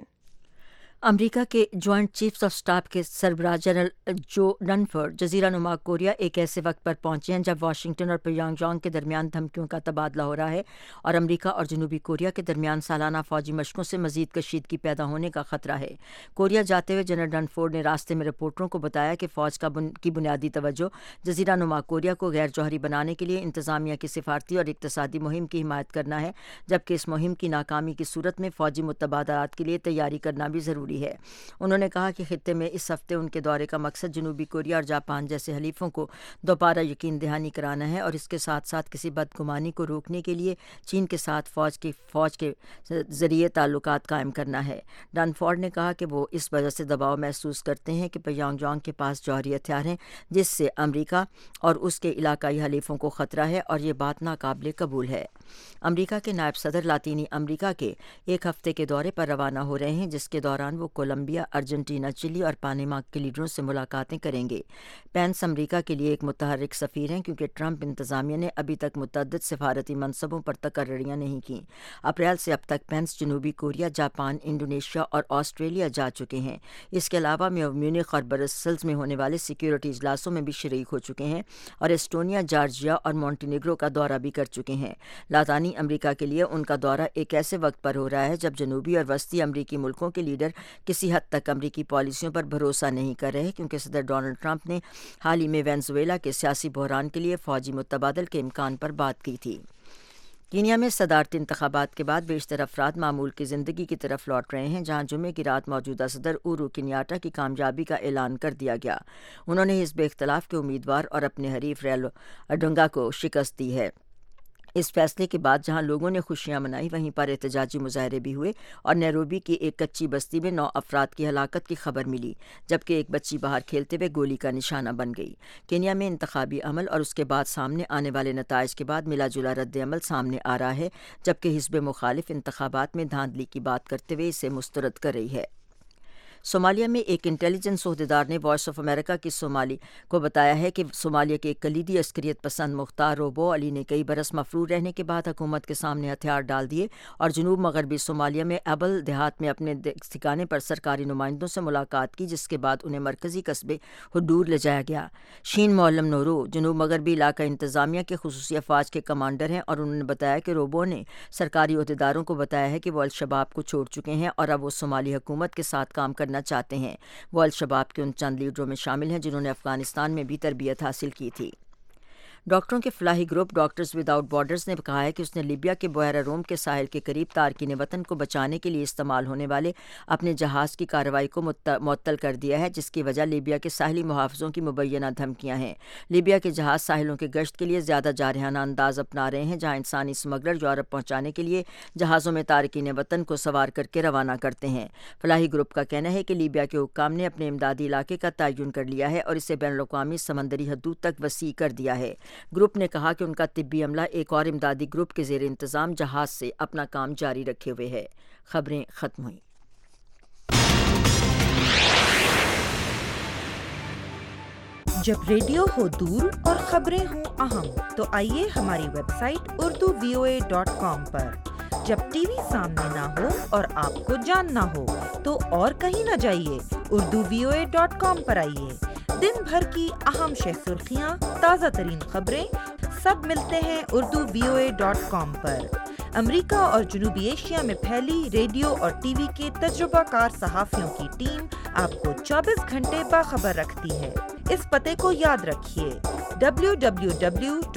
America کے جوائنٹ چیفز آف سٹاف کے سربراہ جنرل جو ڈنفورڈ جزیرہ نما کوریا ایک ایسے وقت پر پہنچے ہیں جب واشنگٹن اور پیونگ یانگ کے درمیان دھمکیوں کا تبادلہ ہو رہا ہے اور امریکہ اور جنوبی کوریا کے درمیان سالانہ فوجی مشقوں سے مزید کشیدگی پیدا ہونے کا خطرہ ہے۔ کوریا جاتے ہوئے جنرل ڈنفورڈ نے راستے میں رپورٹروں کو بتایا کہ فوج کی بنیادی توجہ جزیرہ نما کوریا کو غیر جوہری بنانے کے لیے انتظامیہ کی سفارتی اور اقتصادی مہم کی حمایت کرنا ہے، جبکہ اس مہم کی ناکامی کی صورت میں فوجی متبادلات کے لیے تیاری کرنا بھی ضروری ہے۔ انہوں نے کہا کہ خطے میں اس ہفتے ان کے دورے کا مقصد جنوبی کوریا اور جاپان جیسے حلیفوں کو دوبارہ یقین دہانی کرانا ہے اور اس کے ساتھ ساتھ کسی بدگمانی کو روکنے کے لیے چین کے ساتھ فوج کے ذریعے تعلقات قائم کرنا ہے۔ ڈنفورڈ نے کہا کہ وہ اس وجہ سے دباؤ محسوس کرتے ہیں کہ پیونگ یانگ کے پاس جوہری ہتھیار ہیں جس سے امریکہ اور اس کے علاقائی حلیفوں کو خطرہ ہے اور یہ بات ناقابل قبول ہے۔ امریکہ کے نائب صدر لاطینی امریکہ کے ایک ہفتے کے دورے پر روانہ ہو رہے ہیں، جس کے دوران وہ کولمبیا، ارجنٹینا، چلی اور پاناما کے لیڈروں سے ملاقاتیں کریں گے۔ پینس امریکہ کے لیے ایک متحرک سفیر ہیں کیونکہ ٹرمپ انتظامیہ نے ابھی تک متعدد سفارتی منصبوں پر تقرریاں نہیں کیں۔ اپریل سے اب تک پینس جنوبی کوریا، جاپان، انڈونیشیا اور آسٹریلیا جا چکے ہیں۔ اس کے علاوہ میونخ اور برسلز میں ہونے والے سیکیورٹی اجلاسوں میں بھی شریک ہو چکے ہیں اور ایسٹونیا، جارجیا اور مونٹینیگرو کا دورہ بھی کر چکے ہیں۔ لاطینی امریکہ کے لیے ان کا دورہ ایک ایسے وقت پر ہو رہا ہے جب جنوبی اور وسطی امریکی ملکوں کے لیڈر کسی حد تک امریکی پالیسیوں پر بھروسہ نہیں کر رہے، کیونکہ صدر ڈونلڈ ٹرمپ نے حال ہی میں وینزویلا کے سیاسی بحران کے لیے فوجی متبادل کے امکان پر بات کی تھی۔ کینیا میں صدارتی انتخابات کے بعد بیشتر افراد معمول کی زندگی کی طرف لوٹ رہے ہیں، جہاں جمعے کی رات موجودہ صدر اورو کنیاٹا کی کامیابی کا اعلان کر دیا گیا۔ انہوں نے حزب اختلاف کے امیدوار اور اپنے حریف ریلو اڈونگا کو شکست دی ہے۔ اس فیصلے کے بعد جہاں لوگوں نے خوشیاں منائی، وہیں پر احتجاجی مظاہرے بھی ہوئے اور نیروبی کی ایک کچی بستی میں 9 افراد کی ہلاکت کی خبر ملی، جبکہ ایک بچی باہر کھیلتے ہوئے گولی کا نشانہ بن گئی۔ کینیا میں انتخابی عمل اور اس کے بعد سامنے آنے والے نتائج کے بعد ملا جلا رد عمل سامنے آ رہا ہے، جبکہ حزب مخالف انتخابات میں دھاندلی کی بات کرتے ہوئے اسے مسترد کر رہی ہے۔ صومالیہ میں ایک انٹیلیجنس عہدیدار نے وائس آف امریکہ کی صومالی کو بتایا ہے کہ صومالیہ کے ایک کلیدی عسکریت پسند مختار روبو علی نے کئی برس مفرور رہنے کے بعد حکومت کے سامنے ہتھیار ڈال دیے اور جنوب مغربی صومالیہ میں ابل دیہات میں اپنے ٹھکانے پر سرکاری نمائندوں سے ملاقات کی، جس کے بعد انہیں مرکزی قصبے حدور لے جایا گیا۔ شین معلم نورو جنوب مغربی علاقہ انتظامیہ کے خصوصی افواج کے کمانڈر ہیں اور انہوں نے بتایا کہ روبو نے سرکاری عہدیداروں کو بتایا ہے کہ وہ الشباب کو چھوڑ چکے ہیں اور اب وہ صومالی حکومت کے ساتھ کام کرنا چاہتے ہیں۔ وہ الشباب کے ان چند لیڈروں میں شامل ہیں جنہوں نے افغانستان میں بھی تربیت حاصل کی تھی۔ ڈاکٹروں کے فلاحی گروپ ڈاکٹرز وداؤٹ بارڈرز نے کہا ہے کہ اس نے لیبیا کے بحیرہ روم کے ساحل کے قریب تارکین وطن کو بچانے کے لیے استعمال ہونے والے اپنے جہاز کی کارروائی کو معطل کر دیا ہے، جس کی وجہ لیبیا کے ساحلی محافظوں کی مبینہ دھمکیاں ہیں۔ لیبیا کے جہاز ساحلوں کے گشت کے لیے زیادہ جارحانہ انداز اپنا رہے ہیں، جہاں انسانی اسمگلر یورپ پہنچانے کے لیے جہازوں میں تارکین وطن کو سوار کر کے روانہ کرتے ہیں۔ فلاحی گروپ کا کہنا ہے کہ لیبیا کے حکام نے اپنے امدادی علاقے کا تعین کر لیا ہے اور اسے بین الاقوامی سمندری حدود تک وسیع کر دیا ہے۔ گروپ نے کہا کہ ان کا طبی عملہ ایک اور امدادی گروپ کے زیر انتظام جہاز سے اپنا کام جاری رکھے ہوئے ہے۔ خبریں ختم ہوئیں۔ جب ریڈیو ہو دور اور خبریں ہوں اہم تو آئیے ہماری ویب سائٹ urduvoa.com پر۔ جب ٹی وی سامنے نہ ہو اور آپ کو جاننا ہو تو اور کہیں نہ جائیے، urduvoa.com پر آئیے۔ دن بھر کی اہم سرخیاں، تازہ ترین خبریں سب ملتے ہیں urduvoa.com پر۔ امریکہ اور جنوبی ایشیا میں پھیلی ریڈیو اور ٹی وی کے تجربہ کار صحافیوں کی ٹیم آپ کو 24 گھنٹے باخبر رکھتی ہے۔ اس پتے کو یاد رکھیے، www.urduvoa.com۔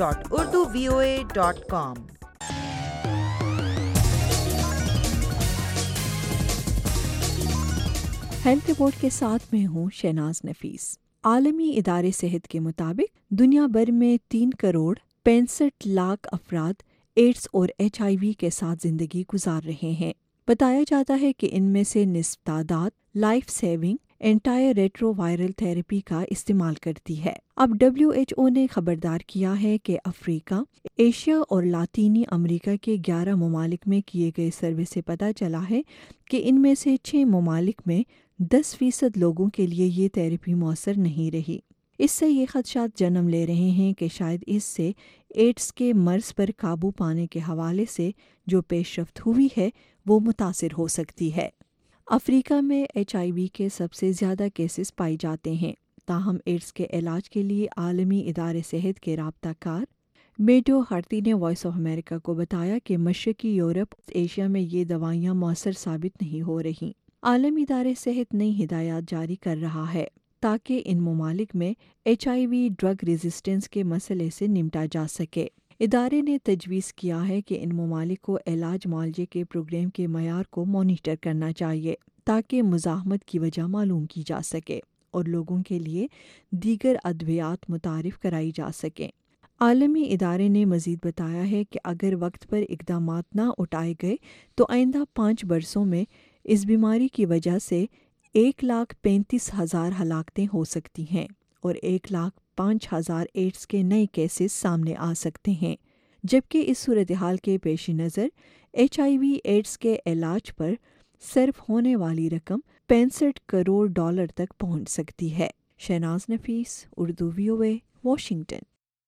ہیلتھ رپورٹ کے ساتھ میں ہوں شہناز نفیس۔ عالمی ادارے صحت کے مطابق دنیا بھر میں 3.65 کروڑ افراد ایڈز اور HIV کے ساتھ زندگی گزار رہے ہیں۔ بتایا جاتا ہے کہ ان میں سے نصف تعداد life saving antiretroviral therapy کا استعمال کرتی ہے۔ اب WHO نے خبردار کیا ہے کہ افریقہ، ایشیا اور لاطینی امریکہ کے 11 ممالک میں کیے گئے سروے سے پتہ چلا ہے کہ ان میں سے 6 ممالک میں 10% لوگوں کے لیے یہ تھراپی مؤثر نہیں رہی۔ اس سے یہ خدشات جنم لے رہے ہیں کہ شاید اس سے ایڈز کے مرض پر قابو پانے کے حوالے سے جو پیش رفت ہوئی ہے वो मुतासिर हो सकती है। अफ्रीका में HIV के सबसे ज़्यादा केसेस पाए जाते हैं। ताहम एड्स के इलाज के लिए आलमी इदारे सेहत के राब्ताकार मेडो हर्ती ने वॉइस ऑफ अमेरिका को बताया कि मशरकी यूरोप एशिया में ये दवाइयाँ मौसर साबित नहीं हो रहीं। आलमी इदारे सेहत नई हिदायत जारी कर रहा है ताकि इन ममालिक में HIV ड्रग रेजिस्टेंस के मसले से निपटा जा सके। इदारे ने तजवीज़ किया है कि इन ममालिक को इलाज मुआलजे के प्रोग्राम के मयार को मॉनिटर करना चाहिए ताकि मुज़ाहमत की वजह मालूम की जा सके और लोगों के लिए दीगर अद्वियात मुतारिफ कराई जा सकें। आलमी इदारे ने मज़ीद बताया है कि अगर वक्त पर इक़दामात ना उठाए गए तो आइंदा 5 बरसों में इस बीमारी की वजह से 1,35,000 हलाकतें हो सकती हैं और 1,05,000 एड्स के नए केसेस सामने आ सकते हैं, जबकि इस सूरत हाल के पेश नज़र HIV एड्स के इलाज पर सर्फ होने वाली रकम $65 करोड़ तक पहुंच सकती है। Shahnaz Nafees, Urdu VOA, Washington.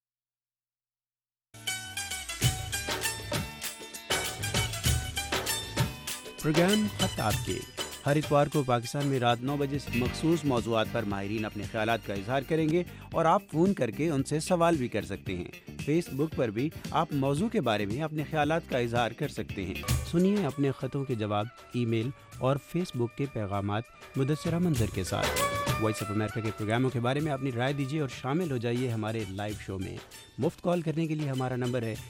Programme खत आपके हर इतवार को पाकिस्तान में रात 9 बजे से मखसूस मौज़ूआत पर माहिरीन अपने ख्यालात का इजहार करेंगे और आप फ़ोन करके उनसे सवाल भी कर सकते हैं। फेसबुक पर भी आप मौजू के बारे में अपने ख्यालात का इजहार कर सकते हैं। सुनिए अपने ख़तों के जवाब ईमेल और फेसबुक के पैगामात मुदस्सिरा मंजर के साथ। वॉइस ऑफ अमेरिका के प्रोग्रामों के बारे में अपनी राय दीजिए और शामिल हो जाइए हमारे लाइव शो में। मुफ्त कॉल करने के लिए हमारा नंबर है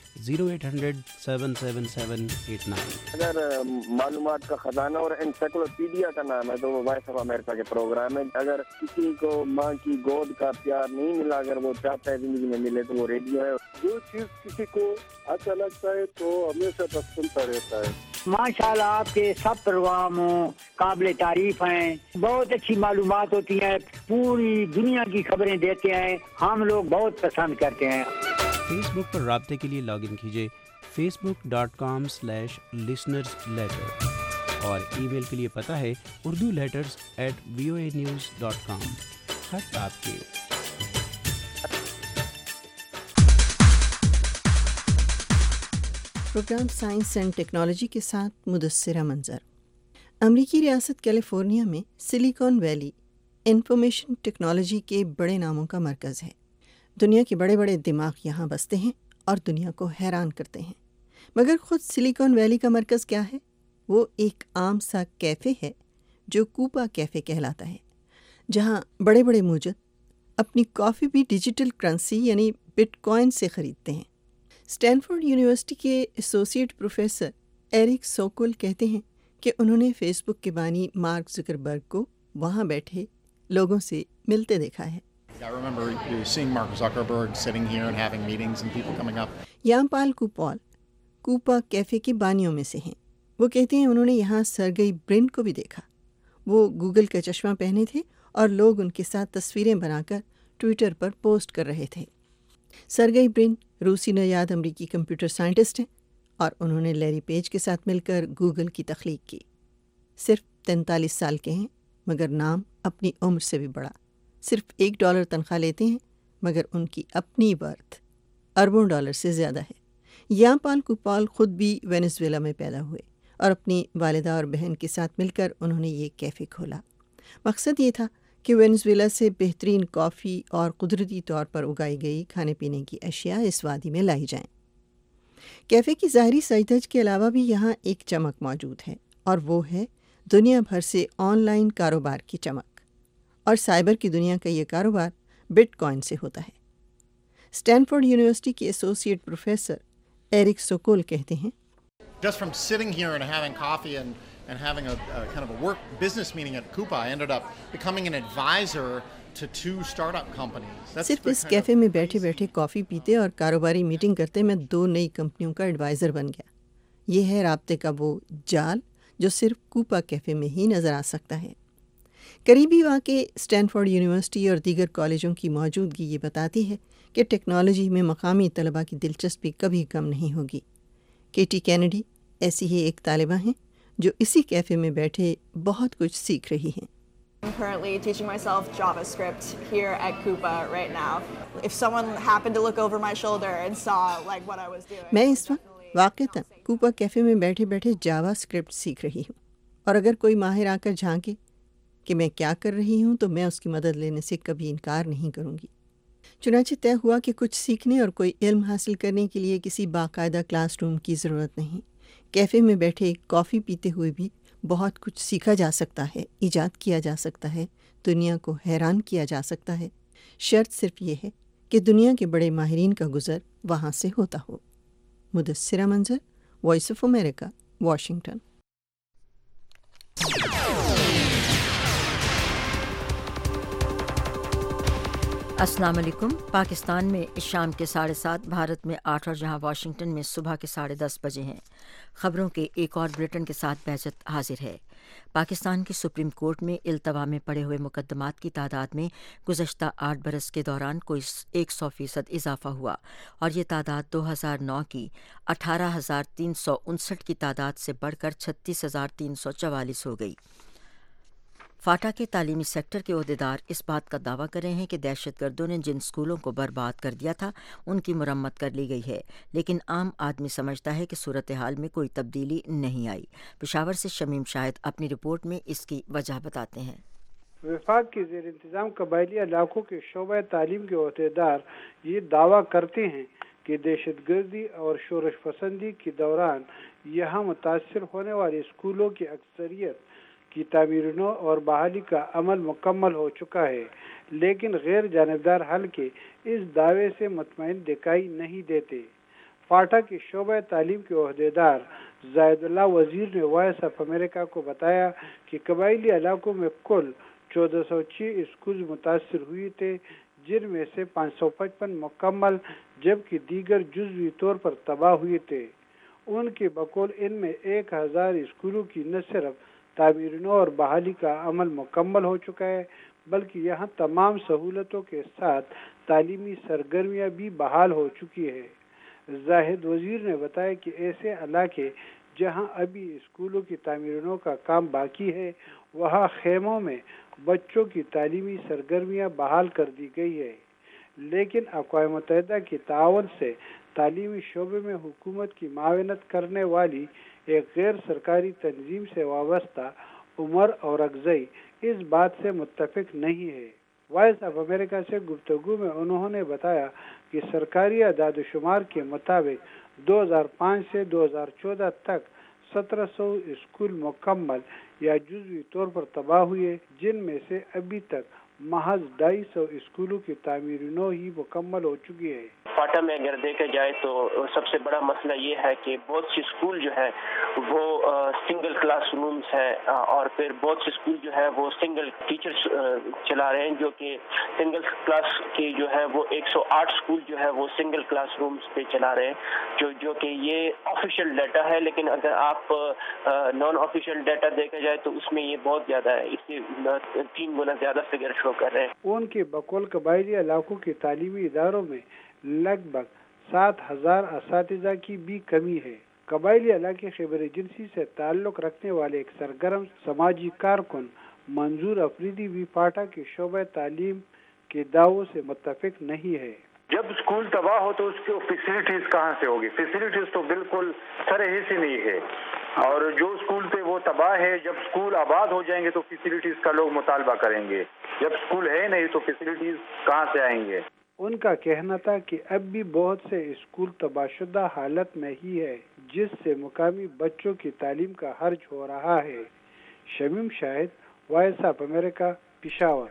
0800-777-89। अगर मालूमात का खजाना और एनसाइक्लोपीडिया का नाम है तो वो वॉइस ऑफ अमेरिका के प्रोग्राम है। अगर किसी को माँ की गोद का प्यार नहीं मिला, अगर वो चाहता है जिंदगी में मिले, तो वो रेडियो है। जो चीज किसी को अच्छा लगता है तो हमेशा बस सुनता रहता है। माशाल्लाह आपके सब प्रोग्राम काबिल तारीफ हैं, बहुत अच्छी मालूमात होती हैं, पूरी दुनिया की खबरें देते हैं, हम लोग बहुत पसंद करते हैं। फेसबुक पर राब्ते के लिए लॉगिन कीजिए facebook.com/listenersletter और ईमेल के लिए पता है urduletters@voanews.com। खत आपके। प्रोग्राम साइंस एंड टेक्नोलॉजी के साथ मुदस्सिरा मंजर। अमरीकी रियासत कैलिफोर्निया में सिलिकॉन वैली इंफॉर्मेशन टेक्नोलॉजी के बड़े नामों का मरकज़ है। दुनिया के बड़े बड़े दिमाग यहाँ बसते हैं और दुनिया को हैरान करते हैं। मगर ख़ुद सिलिकॉन वैली का मरकज़ क्या है? वो एक आम सा कैफ़े है जो कूपा कैफ़े कहलाता है, जहाँ बड़े बड़े मुजद अपनी कॉफ़ी भी डिजिटल करेंसी यानी बिटकॉइन से ख़रीदते हैं। स्टैनफोर्ड यूनिवर्सिटी के एसोसिएट प्रोफेसर एरिक सोकोल कहते हैं कि उन्होंने फेसबुक के बानी मार्क जुकरबर्ग को वहाँ बैठे लोगों से मिलते देखा है। यामपाल कुपॉल कूपा कैफ़े के बानियों में से हैं। वो कहते हैं उन्होंने यहाँ सरगेई ब्रिन को भी देखा। वो गूगल का चश्मा पहने थे और लोग उनके साथ तस्वीरें बनाकर ट्विटर पर पोस्ट कर रहे थे। सरगेई ब्रिन रूसी नयाद अमरीकी कंप्यूटर साइंटिस्ट हैं और उन्होंने लैरी पेज के साथ मिलकर गूगल की तख्लीक की। सिर्फ 43 साल के हैं मगर नाम अपनी उम्र से भी बड़ा। सिर्फ $1 तनख्वाह लेते हैं मगर उनकी अपनी वर्थ अरबों डॉलर से ज़्यादा है। यामपाल कुपॉल ख़ुद भी वेनेजुएला में पैदा हुए और अपनी वालिदा और बहन के साथ मिलकर उन्होंने ये कैफ़े खोला। मकसद ये था कि वेनेजुएला से बेहतरीन कॉफ़ी और कुदरती तौर पर उगाई गई खाने पीने की अशिया इस वादी में लाई जाएं। कैफ़े की ज़ाहरी सजधज के अलावा भी यहाँ एक चमक मौजूद है और वो है दुनिया भर से ऑनलाइन कारोबार की चमक। और साइबर की दुनिया का ये कारोबार बिटकॉइन से होता है। स्टैनफोर्ड यूनिवर्सिटी के एसोसिएट प्रोफेसर एरिक सोकोल कहते हैं, Just from sitting here and having coffee and having a kind of a work business meeting at Coupa, I ended up becoming an advisor to 2 startup companies. सिर्फ इस cafe में बैठे बैठे coffee पीते और कारोबारी मीटिंग करते मैं 2 नई कंपनियों का एडवाइज़र बन गया। ये है राब्ते का वो जाल जो सिर्फ कूपा कैफ़े में ही नज़र आ सकता है। करीबी वाक़े स्टैनफोर्ड यूनिवर्सिटी और दीगर कॉलेजों की मौजूदगी ये बताती है कि टेक्नोलॉजी में मकामी तलबा की दिलचस्पी कभी कम नहीं होगी। केटी कैनेडी ऐसी ही एक तालिबा हैं जो इसी कैफ़े में बैठे बहुत कुछ सीख रही हैं। I'm currently teaching myself JavaScript here at Coupa right now. If someone happened to look over my shoulder and saw like what I was doing. मैं इस वक्त واقعتاً کوپا کیفے میں بیٹھے بیٹھے جاوا اسکرپٹ سیکھ رہی ہوں، اور اگر کوئی ماہر آ کر جھانکے کہ میں کیا کر رہی ہوں تو میں اس کی مدد لینے سے کبھی انکار نہیں کروں گی۔ چنانچہ طے ہوا کہ کچھ سیکھنے اور کوئی علم حاصل کرنے کے لیے کسی باقاعدہ کلاس روم کی ضرورت نہیں، کیفے میں بیٹھے کافی پیتے ہوئے بھی بہت کچھ سیکھا جا سکتا ہے، ایجاد کیا جا سکتا ہے، دنیا کو حیران کیا جا سکتا ہے۔ شرط صرف یہ ہے کہ دنیا کے بڑے ماہرین کا گزر وہاں سے ہوتا ہو۔ مدثرہ منظر، وائس آف امریکہ، واشنگٹن۔ السلام علیکم۔ پاکستان میں شام کے 7:30، بھارت میں 8 اور جہاں واشنگٹن میں صبح کے 10:30 بجے ہیں۔ خبروں کے ایک اور بلیٹن کے ساتھ بہجت حاضر ہے۔ پاکستان کی سپریم کورٹ میں التوا میں پڑے ہوئے مقدمات کی تعداد میں گزشتہ 8 برس کے دوران کوئی 100% اضافہ ہوا، اور یہ تعداد 2009 کی 18,359 کی تعداد سے بڑھ کر 36,344 ہو گئی۔ فاٹا کے تعلیمی سیکٹر کے عہدیدار اس بات کا دعویٰ کر رہے ہیں کہ دہشت گردوں نے جن اسکولوں کو برباد کر دیا تھا ان کی مرمت کر لی گئی ہے، لیکن عام آدمی سمجھتا ہے کہ صورتحال میں کوئی تبدیلی نہیں آئی۔ پشاور سے شمیم شاہد اپنی رپورٹ میں اس کی وجہ بتاتے ہیں۔ وفاق کے زیر انتظام قبائلی علاقوں کے شعبہ تعلیم کے عہدیدار یہ دعویٰ کرتے ہیں کہ دہشت گردی اور شورش پسندی کے دوران یہاں متاثر ہونے والے اسکولوں کی اکثریت کی تعمیر نو اور بحالی کا عمل مکمل ہو چکا ہے، لیکن غیر جانبدار حل کے اس دعوے سے مطمئن دکھائی نہیں دیتے۔ فاٹا کے شعبہ تعلیم کے عہدیدار زاہد اللہ وزیر نے وائس آف امریکہ کو بتایا کہ قبائلی علاقوں میں کل 1406 اسکول متاثر ہوئے تھے، جن میں سے 555 مکمل جبکہ دیگر جزوی طور پر تباہ ہوئے تھے۔ ان کے بقول ان میں 1000 اسکولوں کی نہ صرف تعمیر نو اور بحالی کا عمل مکمل ہو چکا ہے، بلکہ یہاں تمام سہولتوں کے ساتھ تعلیمی سرگرمیاں بھی بحال ہو چکی ہے۔ زاہد وزیر نے بتایا کہ ایسے علاقے جہاں ابھی اسکولوں کی تعمیر نو کا کام باقی ہے، وہاں خیموں میں بچوں کی تعلیمی سرگرمیاں بحال کر دی گئی ہے، لیکن اقوام متحدہ کے تعاون سے تعلیمی شعبے میں حکومت کی معاونت کرنے والی ایک غیر سرکاری تنظیم سے وابستہ عمر اور اگزئی اس بات سے متفق نہیں ہے۔ وائس آف امریکہ سے گفتگو میں انہوں نے بتایا کہ سرکاری اعداد و شمار کے مطابق 2005 سے 2014 تک 1700 اسکول مکمل یا جزوی طور پر تباہ ہوئے، جن میں سے ابھی تک محض 250 اسکولوں کی تعمیر نو ہی مکمل ہو چکی ہے۔ فاٹا میں اگر دیکھا جائے تو سب سے بڑا مسئلہ یہ ہے کہ بہت سی اسکول جو ہے وہ سنگل کلاس رومز ہے، اور پھر بہت سے اسکول جو ہے وہ سنگل ٹیچرز چلا رہے ہیں، جو کہ سنگل کلاس کی جو ہے وہ 108 اسکول جو ہے وہ سنگل کلاس رومز پہ چلا رہے ہیں، جو کہ یہ آفیشیل ڈیٹا ہے، لیکن اگر آپ نان آفیشیل ڈیٹا دیکھا جائے تو اس میں یہ بہت زیادہ ہے، اس سے 3 گنا زیادہ فگر شو کر رہے ہیں۔ ان کے بقول قبائلی علاقوں کے تعلیمی اداروں میں لگ بھگ 7000 اساتذہ کی بھی کمی ہے۔ قبائلی علاقے خیبر ایجنسی سے تعلق رکھنے والے ایک سرگرم سماجی کارکن منظور افریدی بھی فاٹا کے شعبہ تعلیم کے دعووں سے متفق نہیں ہے۔ جب اسکول تباہ ہو تو اس کی فیسلٹیز کہاں سے ہوگی؟ فیسلٹیز تو بالکل سر ہی سے نہیں ہے، اور جو اسکول تھے وہ تباہ ہے۔ جب اسکول آباد ہو جائیں گے تو فیسلٹیز کا لوگ مطالبہ کریں گے، جب اسکول ہے نہیں تو فیسلٹیز کہاں سے آئیں گے؟ ان کا کہنا تھا کہ اب بھی بہت سے اسکول تباہ شدہ حالت میں ہی ہے، جس سے مقامی بچوں کی تعلیم کا حرج ہو رہا ہے۔ Shamim Shahid, voice of America, Peshawar.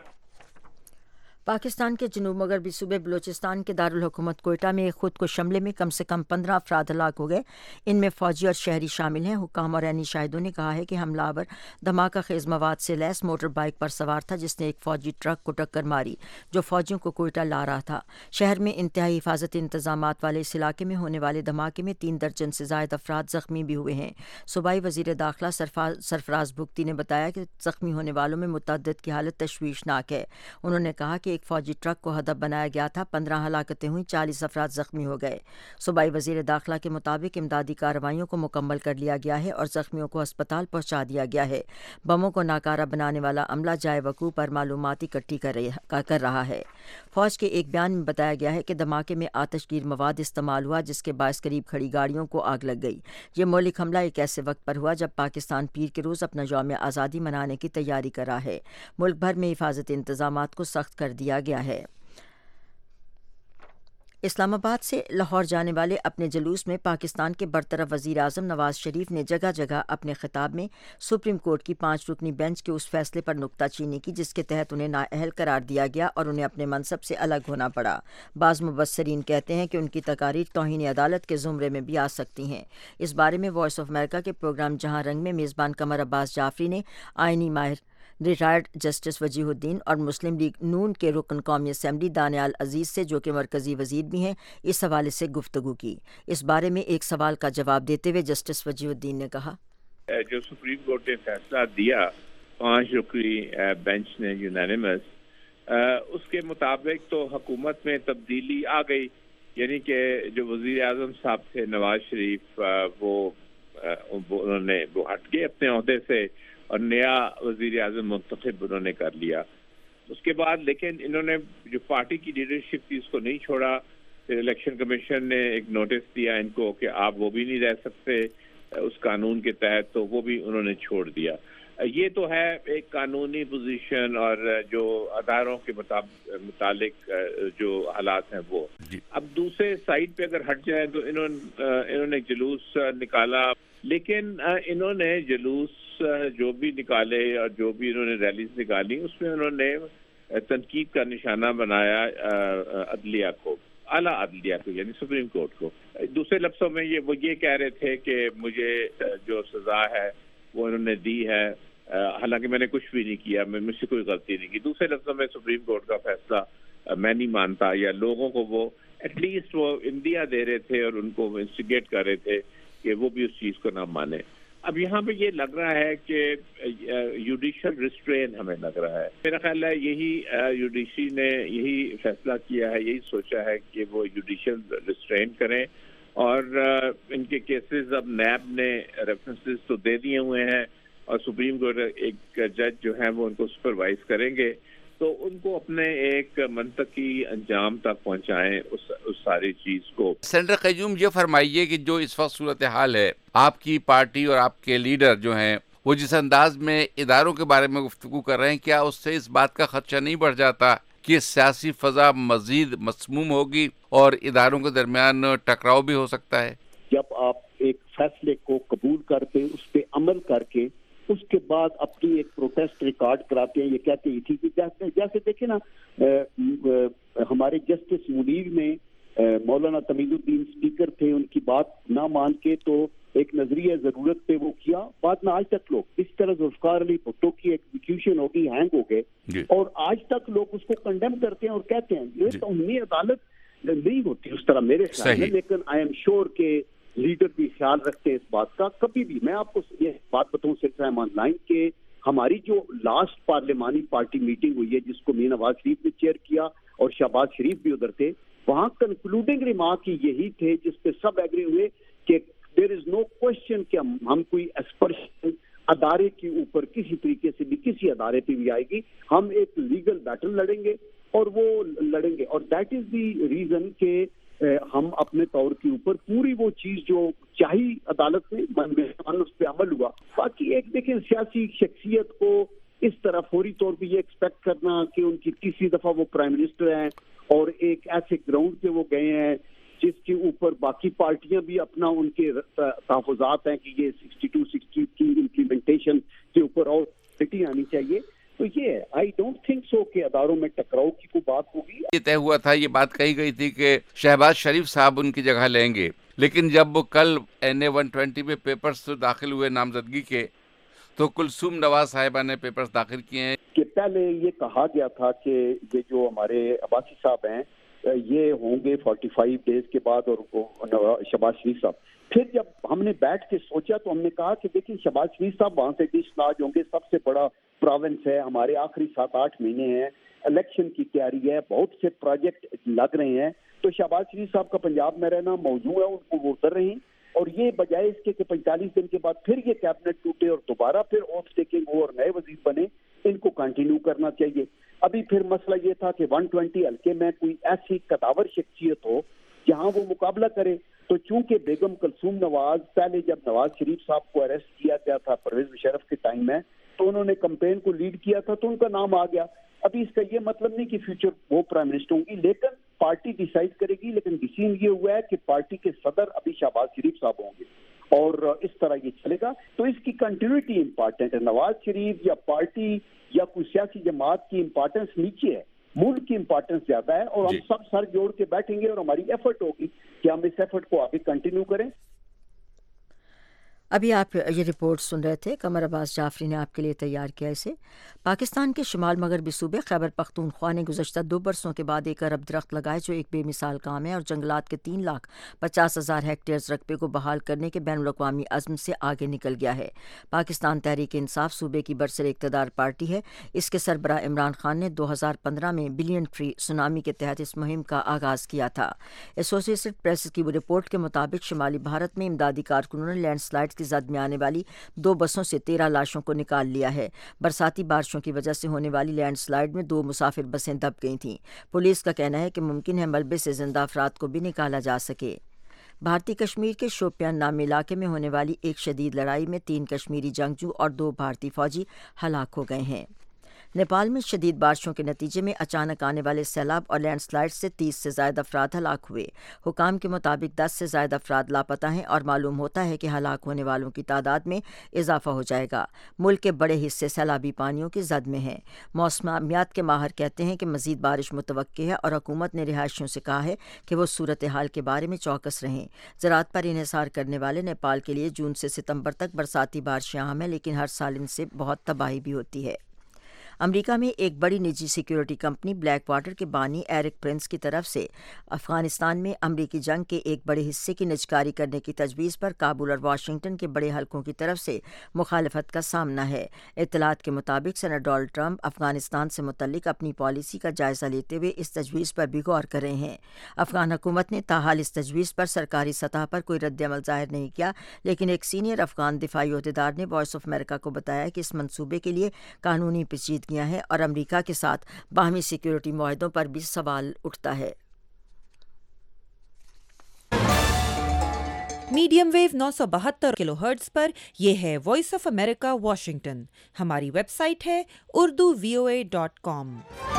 Pakistan کے جنوب مغربی صوبے بلوچستان کے دارالحکومت کوئٹہ میں ایک خودکش حملے میں کم سے کم 15 افراد ہلاک ہو گئے، ان میں فوجی اور شہری شامل ہیں۔ حکام اور عینی شاہدوں نے کہا ہے کہ حملہ آور دھماکہ خیز مواد سے لیس موٹر بائیک پر سوار تھا، جس نے ایک فوجی ٹرک کو ٹکر ماری جو فوجیوں کو کوئٹہ لا رہا تھا۔ شہر میں انتہائی حفاظتی انتظامات والے اس علاقے میں ہونے والے دھماکے میں 3 درجن سے زائد افراد زخمی بھی ہوئے ہیں۔ صوبائی وزیر داخلہ سرفراز بھگتی نے بتایا کہ زخمی ہونے والوں میں متعدد کی حالت تشویشناک ہے۔ انہوں نے کہا کہ ایک فوجی ٹرک کو ہدف بنایا گیا تھا. 15 ہلاکتیں ہوئیں, 40 افراد زخمی ہو گئے. صوبائی وزیر داخلہ کے مطابق امدادی کارروائیوں کو مکمل کر لیا گیا ہے اور زخمیوں کو ہسپتال پہنچا دیا گیا ہے. بموں کو ناکارہ بنانے والا عملہ جائے وقوع پر معلومات اکٹھی کر رہا ہے. فوج کے ایک بیان میں بتایا گیا ہے کہ دھماکے میں آتش گیر مواد استعمال ہوا جس کے باعث قریب کھڑی گاڑیوں کو آگ لگ گئی. یہ مہلک حملہ ایک ایسے وقت پر ہوا جب پاکستان پیر کے روز اپنا یوم آزادی منانے کی تیاری کر رہا ہے. ملک بھر میں حفاظتی انتظامات کو سخت کر دیا گیا ہے. اسلام آباد سے لاہور جانے والے اپنے جلوس میں پاکستان کے برطرف وزیر اعظم نواز شریف نے جگہ جگہ اپنے خطاب میں سپریم کورٹ کی 5 رکنی بینچ کے اس فیصلے پر نکتہ چینی کی جس کے تحت انہیں نااہل قرار دیا گیا اور انہیں اپنے منصب سے الگ ہونا پڑا. بعض مبصرین کہتے ہیں کہ ان کی تقاریر توہین عدالت کے زمرے میں بھی آ سکتی ہیں. اس بارے میں وائس آف امریکہ کے پروگرام جہاں رنگ میں میزبان قمر عباس جعفری نے آئینی ماہر ریٹائرڈ جسٹس وجیہ الدین اور مسلم لیگ نون کے رکن قومی اسمبلی دانیال عزیز سے جو کہ مرکزی وزیر بھی ہیں اس حوالے سے گفتگو کی. اس بارے میں ایک سوال کا جواب دیتے ہوئے جسٹس وجیہ الدین نے کہا جو سپریم کورٹ نے فیصلہ دیا 5 رکنی بینچ نے یونانیمس اس کے مطابق تو حکومت میں تبدیلی آ گئی. یعنی کہ جو وزیر اعظم صاحب تھے نواز شریف انہوں نے وہ ہٹ گئے اپنے عہدے سے اور نیا وزیر اعظم منتخب انہوں نے کر لیا. اس کے بعد لیکن انہوں نے جو پارٹی کی لیڈرشپ تھی اس کو نہیں چھوڑا. پھر الیکشن کمیشن نے ایک نوٹس دیا ان کو کہ آپ وہ بھی نہیں رہ سکتے اس قانون کے تحت, تو وہ بھی انہوں نے چھوڑ دیا. یہ تو ہے ایک قانونی پوزیشن اور جو اداروں کے متعلق جو حالات ہیں وہ. اب دوسرے سائڈ پہ اگر ہٹ جائیں تو انہوں نے جلوس نکالا, لیکن انہوں نے جلوس جو بھی نکالے اور جو بھی انہوں نے ریلیز نکالی اس میں انہوں نے تنقید کا نشانہ بنایا عدلیہ کو, اعلیٰ عدلیہ کو یعنی سپریم کورٹ کو. دوسرے لفظوں میں وہ یہ کہہ رہے تھے کہ مجھے جو سزا ہے وہ انہوں نے دی ہے حالانکہ میں نے کچھ بھی نہیں کیا, مجھ سے کوئی غلطی نہیں کی. دوسرے لفظوں میں سپریم کورٹ کا فیصلہ میں نہیں مانتا, یا لوگوں کو وہ ایٹ لیسٹ وہ انڈیا دے رہے تھے اور ان کو انسٹیگیٹ کر رہے تھے کہ وہ بھی اس چیز کو نہ مانے. اب یہاں پہ یہ لگ رہا ہے کہ جوڈیشل ریسٹرین ہمیں لگ رہا ہے. میرا خیال ہے یہی جوڈیشری نے یہی فیصلہ کیا ہے, یہی سوچا ہے کہ وہ جوڈیشل ریسٹرین کریں اور ان کے کیسز اب نیب نے ریفرنسز تو دے دیے ہوئے ہیں اور سپریم کورٹ ایک جج جو ہیں وہ ان کو سپروائز کریں گے, تو ان کو اپنے ایک منطقی انجام تک پہنچائیں اس ساری چیز کو. سینیٹر قیوم یہ فرمائیے کہ جو اس وقت صورتحال ہے, آپ کی پارٹی اور آپ کے لیڈر جو ہیں وہ جس انداز میں اداروں کے بارے میں گفتگو کر رہے ہیں, کیا اس سے اس بات کا خدشہ نہیں بڑھ جاتا کہ سیاسی فضا مزید مسموم ہوگی اور اداروں کے درمیان ٹکراؤ بھی ہو سکتا ہے؟ جب آپ ایک فیصلے کو قبول کرتے اس پہ عمل کر کے اس کے بعد اپنی ایک پروٹیسٹ ریکارڈ کراتے ہیں, یہ کہتے ہیں ٹھیک ہے. جیسے دیکھیں نا ہمارے جسٹس منیر میں مولانا تمیم الدین اسپیکر تھے, ان کی بات نہ مان کے تو ایک نظریہ ضرورت پہ وہ کیا, بعد میں آج تک لوگ اس طرح ذوالفقار علی بھٹو کی ایگزیکیوشن ہوگی, ہینگ ہو گئے اور آج تک لوگ اس کو کنڈیم کرتے ہیں اور کہتے ہیں یہ توہین عدالت نہیں ہوتی اس طرح میرے خیال میں. لیکن آئی ایم شیور کہ لیڈر بھی خیال رکھتے ہیں اس بات کا. کبھی بھی میں آپ کو یہ بات بتاؤں سیٹ رحمان لائن کہ ہماری جو لاسٹ پارلیمانی پارٹی میٹنگ ہوئی ہے جس کو میر نواز شریف نے چیئر کیا اور شہباز شریف بھی ادھر تھے, وہاں کنکلوڈنگ ریمارک یہی تھے جس پہ سب ایگری ہوئے کہ دیر از نو کوشچن کہ ہم کوئی ایسپرشن ادارے کے اوپر کسی طریقے سے بھی کسی ادارے پہ بھی آئے گی, ہم ایک لیگل بیٹل لڑیں گے اور وہ لڑیں گے. اور دیٹ از دی ریزن کہ ہم اپنے طور کے اوپر پوری وہ چیز جو چاہی عدالت نے اس پہ عمل ہوا. باقی ایک دیکھیں سیاسی شخصیت کو اس طرح فوری طور پہ یہ ایکسپیکٹ کرنا کہ ان کی تیسری دفعہ وہ پرائم منسٹر ہیں اور ایک ایسے گراؤنڈ پہ وہ گئے ہیں جس کے اوپر باقی پارٹیاں بھی اپنا ان کے تحفظات ہیں کہ یہ 62-60 کی امپلیمنٹیشن کے اوپر اور سٹی آنی چاہیے. تو یہ آئی ڈونٹ تھنک سو کہ اداروں میں ٹکراؤ کی کوئی بات ہوگی. یہ طے ہوا تھا, یہ بات کہی گئی تھی کہ شہباز شریف صاحب ان کی جگہ لیں گے, لیکن جب وہ کل NA 120 میں پیپرز داخل ہوئے نامزدگی کے تو کلثوم نواز صاحبہ نے پیپرز داخل کیے ہیں. کہ پہلے یہ کہا گیا تھا کہ یہ جو ہمارے عباسی صاحب ہیں یہ ہوں گے 45 ڈیز کے بعد اور شہباز شریف صاحب. پھر جب ہم نے بیٹھ کے سوچا تو ہم نے کہا کہ دیکھیں شہباز شریف صاحب وہاں سے ڈسچارج ہوں گے, سب سے بڑا پروونس ہے, ہمارے آخری 7-8 مہینے ہیں, الیکشن کی تیاری ہے, بہت سے پروجیکٹ لگ رہے ہیں. تو شہباز شریف صاحب کا پنجاب میں رہنا موضوع ہے, ان کو وہ اتر رہے ہیں, اور یہ بجائے اس کے کہ 45 دن کے بعد پھر یہ کیبنٹ ٹوٹے اور دوبارہ پھر اوتھ ٹیکنگ ہو اور نئے وزیر بنے, ان کو کنٹینیو کرنا چاہیے. ابھی پھر مسئلہ یہ تھا کہ 120 حلقے میں کوئی ایسی قداور شخصیت ہو جہاں وہ مقابلہ کرے. تو چونکہ بیگم کلثوم نواز پہلے جب نواز شریف صاحب کو اریسٹ کیا گیا تھا پرویز مشرف کے ٹائم میں, تو انہوں نے کمپین کو لیڈ کیا تھا, تو ان کا نام آ گیا. ابھی اس کا یہ مطلب نہیں کہ فیوچر وہ پرائم منسٹر ہوں گی, لیکن پارٹی ڈیسائیڈ کرے گی. لیکن ڈیسیژن یہ ہوا ہے کہ پارٹی کے صدر ابھی شہباز شریف صاحب ہوں گے, اور اس طرح یہ چلے گا. تو اس کی کنٹینیوٹی امپارٹنٹ ہے. نواز شریف یا پارٹی یا کوئی سیاسی جماعت کی امپارٹنس نیچے ہے, ملک کی امپارٹنس زیادہ ہے, اور ہم سب سر جوڑ کے بیٹھیں گے اور ہماری ایفرٹ ہوگی کہ ہم اس ایفرٹ کو آگے کنٹینیو کریں. ابھی آپ یہ رپورٹ سن رہے تھے, قمر عباس جعفری نے آپ کے لیے تیار کیا اسے. پاکستان کے شمال مغربی صوبے خیبر پختونخوا نے گزشتہ 2 برسوں کے بعد 1 ارب درخت لگائے, جو ایک بے مثال کام ہے, اور جنگلات کے 3,50,000 ہیکٹیئرز رقبے کو بحال کرنے کے بین الاقوامی عزم سے آگے نکل گیا ہے. پاکستان تحریک انصاف صوبے کی برسر اقتدار پارٹی ہے. اس کے سربراہ عمران خان نے 2015 میں بلین ٹری سونامی کے تحت اس مہم کا آغاز کیا تھا. ایسوسی ایٹڈ پریس کی رپورٹ کے مطابق شمالی بھارت میں امدادی کارکنوں نے لینڈ سلائڈ کی زد میں آنے والی 2 بسوں سے 13 لاشوں کو نکال لیا ہے. برساتی بارشوں کی وجہ سے ہونے والی لینڈ سلائیڈ میں 2 مسافر بسیں دب گئی تھیں. پولیس کا کہنا ہے کہ ممکن ہے ملبے سے زندہ افراد کو بھی نکالا جا سکے. بھارتی کشمیر کے شوپیان نامی علاقے میں ہونے والی ایک شدید لڑائی میں 3 کشمیری جنگجو اور 2 بھارتی فوجی ہلاک ہو گئے ہیں. نیپال میں شدید بارشوں کے نتیجے میں اچانک آنے والے سیلاب اور لینڈ سلائڈ سے 30 سے زائد افراد ہلاک ہوئے. حکام کے مطابق 10 سے زائد افراد لاپتہ ہیں, اور معلوم ہوتا ہے کہ ہلاک ہونے والوں کی تعداد میں اضافہ ہو جائے گا. ملک کے بڑے حصے سیلابی پانیوں کی زد میں ہیں. موسمیات کے ماہر کہتے ہیں کہ مزید بارش متوقع ہے, اور حکومت نے رہائشیوں سے کہا ہے کہ وہ صورتحال کے بارے میں چوکس رہیں. زراعت پر انحصار کرنے والے نیپال کے لیے جون سے ستمبر تک برساتی بارشیں عام ہیں, لیکن ہر سال ان سے بہت تباہی بھی ہوتی ہے. امریکہ میں ایک بڑی نجی سیکیورٹی کمپنی بلیک واٹر کے بانی ایرک پرنس کی طرف سے افغانستان میں امریکی جنگ کے ایک بڑے حصے کی نجکاری کرنے کی تجویز پر کابل اور واشنگٹن کے بڑے حلقوں کی طرف سے مخالفت کا سامنا ہے. اطلاعات کے مطابق صدر ڈونلڈ ٹرمپ افغانستان سے متعلق اپنی پالیسی کا جائزہ لیتے ہوئے اس تجویز پر بھی غور کر رہے ہیں. افغان حکومت نے تاحال اس تجویز پر سرکاری سطح پر کوئی رد عمل ظاہر نہیں کیا, لیکن ایک سینئر افغان دفاعی عہدیدار نے وائس آف امریکہ کو بتایا کہ اس منصوبے کے لیے قانونی پیچیدگیاں ہیں, اور امریکہ کے ساتھ باہمی سیکیورٹی معاہدوں پر بھی سوال اٹھتا ہے. میڈیم ویو 972 کلو ہرٹز پر یہ ہے وائس آف امریکہ واشنگٹن. ہماری ویب سائٹ ہے urduvoa.com.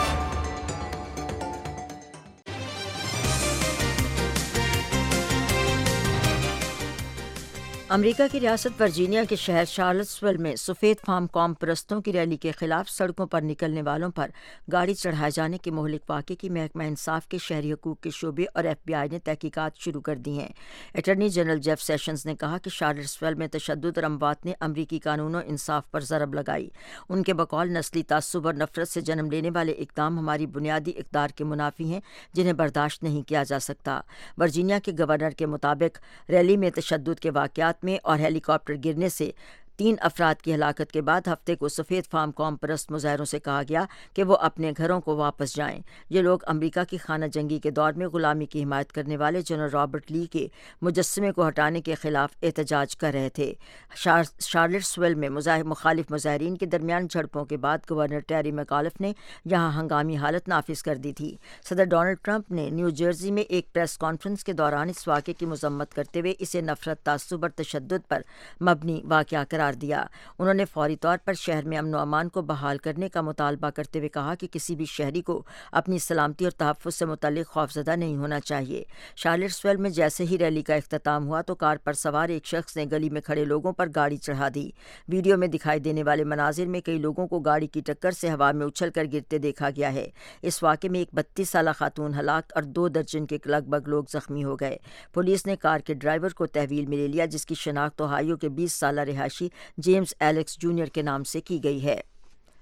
امریکہ کی ریاست ورجینیا کے شہر شارلٹسول میں سفید فام قوم پرستوں کی ریلی کے خلاف سڑکوں پر نکلنے والوں پر گاڑی چڑھائے جانے کے مہلک واقعے کی محکمہ انصاف کے شہری حقوق کے شعبے اور FBI نے تحقیقات شروع کر دی ہیں. اٹارنی جنرل جیف سیشنز نے کہا کہ شارلٹسول میں تشدد اور اموات نے امریکی قانون و انصاف پر ضرب لگائی. ان کے بقول نسلی تعصب اور نفرت سے جنم لینے والے اقدام ہماری بنیادی اقدار کے منافی ہیں, جنہیں برداشت نہیں کیا جا سکتا. ورجینیا کے گورنر کے مطابق ریلی میں تشدد کے واقعات میں اور ہیلی کاپٹر گرنے سے 3 افراد کی ہلاکت کے بعد ہفتے کو سفید فام قوم پرست مظاہروں سے کہا گیا کہ وہ اپنے گھروں کو واپس جائیں. یہ لوگ امریکہ کی خانہ جنگی کے دور میں غلامی کی حمایت کرنے والے جنرل رابرٹ لی کے مجسمے کو ہٹانے کے خلاف احتجاج کر رہے تھے. شارلٹسول میں مخالف مظاہرین کے درمیان جھڑپوں کے بعد گورنر ٹیری میکالف نے یہاں ہنگامی حالت نافذ کر دی تھی. صدر ڈونلڈ ٹرمپ نے نیو جرسی میں ایک پریس کانفرنس کے دوران اس واقعے کی مذمت کرتے ہوئے اسے نفرت، تعصب اور تشدد پر مبنی واقعہ قرار دیا. انہوں نے فوری طور پر شہر میں امن و امان کو بحال کرنے کا مطالبہ کرتے ہوئے کہا کہ کسی بھی شہری کو اپنی سلامتی اور تحفظ سے متعلق خوفزدہ نہیں ہونا چاہیے. شارلٹسول میں جیسے ہی ریلی کا اختتام ہوا تو کار پر سوار ایک شخص نے گلی میں کھڑے لوگوں پر گاڑی چڑھا دی. ویڈیو میں دکھائی دینے والے مناظر میں کئی لوگوں کو گاڑی کی ٹکر سے ہوا میں اچھل کر گرتے دیکھا گیا ہے. اس واقعے میں ایک 32 سالہ خاتون ہلاک اور 2 درجن کے لگ بھگ لوگ زخمی ہو گئے. پولیس نے کار کے ڈرائیور کو تحویل میں لے لیا، جس کی شناخت اوہایو کے 20 سالہ رہائشی جیمز ایلکس جونیئر کے نام سے کی گئی ہے.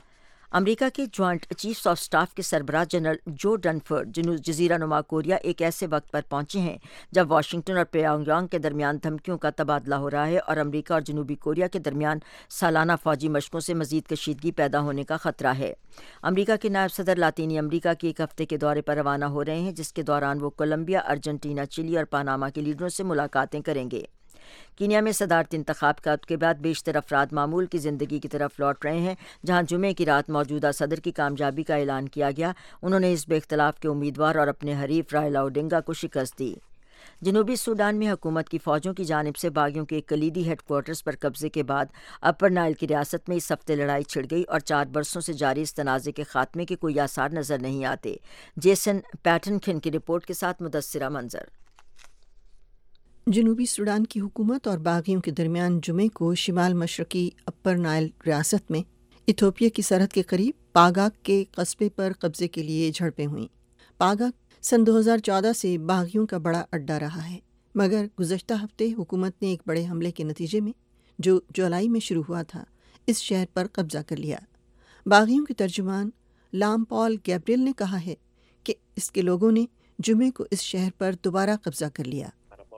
अमेरिका के ज्वाइंट चीफ्स ऑफ स्टाफ के सरबराह जनरल जो डनफोर्ड जजीरा नुमा कोरिया एक ऐसे वक्त पर पहुंचे हैं जब वाशिंगटन और प्योंगयांग के दरमियान धमकियों का तबादला हो रहा है और अमेरिका और जनूबी कोरिया के दरमियान सालाना फौजी मशकों से मजीद कशीदगी पैदा होने का खतरा है। अमेरिका के नायब सदर लातीनी अमेरिका के एक हफ्ते के दौरे पर रवाना हो रहे हैं, जिसके दौरान वो कोलंबिया, अर्जेंटीना, चिली और पनामा के लीडरों से मुलाकातें करेंगे। कीनिया में सदारती इंतखाबात के बाद बेशतर अफराद मामूल की ज़िंदगी की तरफ लौट रहे हैं, जहां जुमे की रात मौजूदा सदर की कामयाबी का ऐलान किया गया। उन्होंने इस बेख्तलाफ के उम्मीदवार और अपने हरीफ रायला ओडिंगा को शिकस्त दी। जनूबी सूडान में हुकूमत की फ़ौजों की जानिब से बागियों के एक कलीदी हेडक्वार्टर्स पर कब्जे के बाद अपर नाइल की रियासत में इस हफ्ते लड़ाई छिड़ गई और 4 बरसों से जारी इस तनाज़े के खात्मे के कोई आसार नज़र नहीं आते। जेसन पैटनकिन की रिपोर्ट के साथ मुदस्सिरा मंजर। जनूबी सूडान की हुकूमत और बागियों के दरमियान जुमे को शिमाल मशरकी अपर नाइल रियासत में इथोपिया की सरहद के करीब पागाक के कस्बे पर कब्जे के लिए झड़पें हुईं। पागाक सन 2014 से बागियों का बड़ा अड्डा रहा है, मगर गुज़श्ता हफ्ते हुकूमत ने एक बड़े हमले के नतीजे में, जो जुलाई में शुरू हुआ था, इस शहर पर कब्जा कर लिया। बागियों के तर्जुमान लाम पॉल गैब्रियल ने कहा है कि इसके लोगों ने जुमे को इस शहर पर दोबारा कब्जा कर लिया।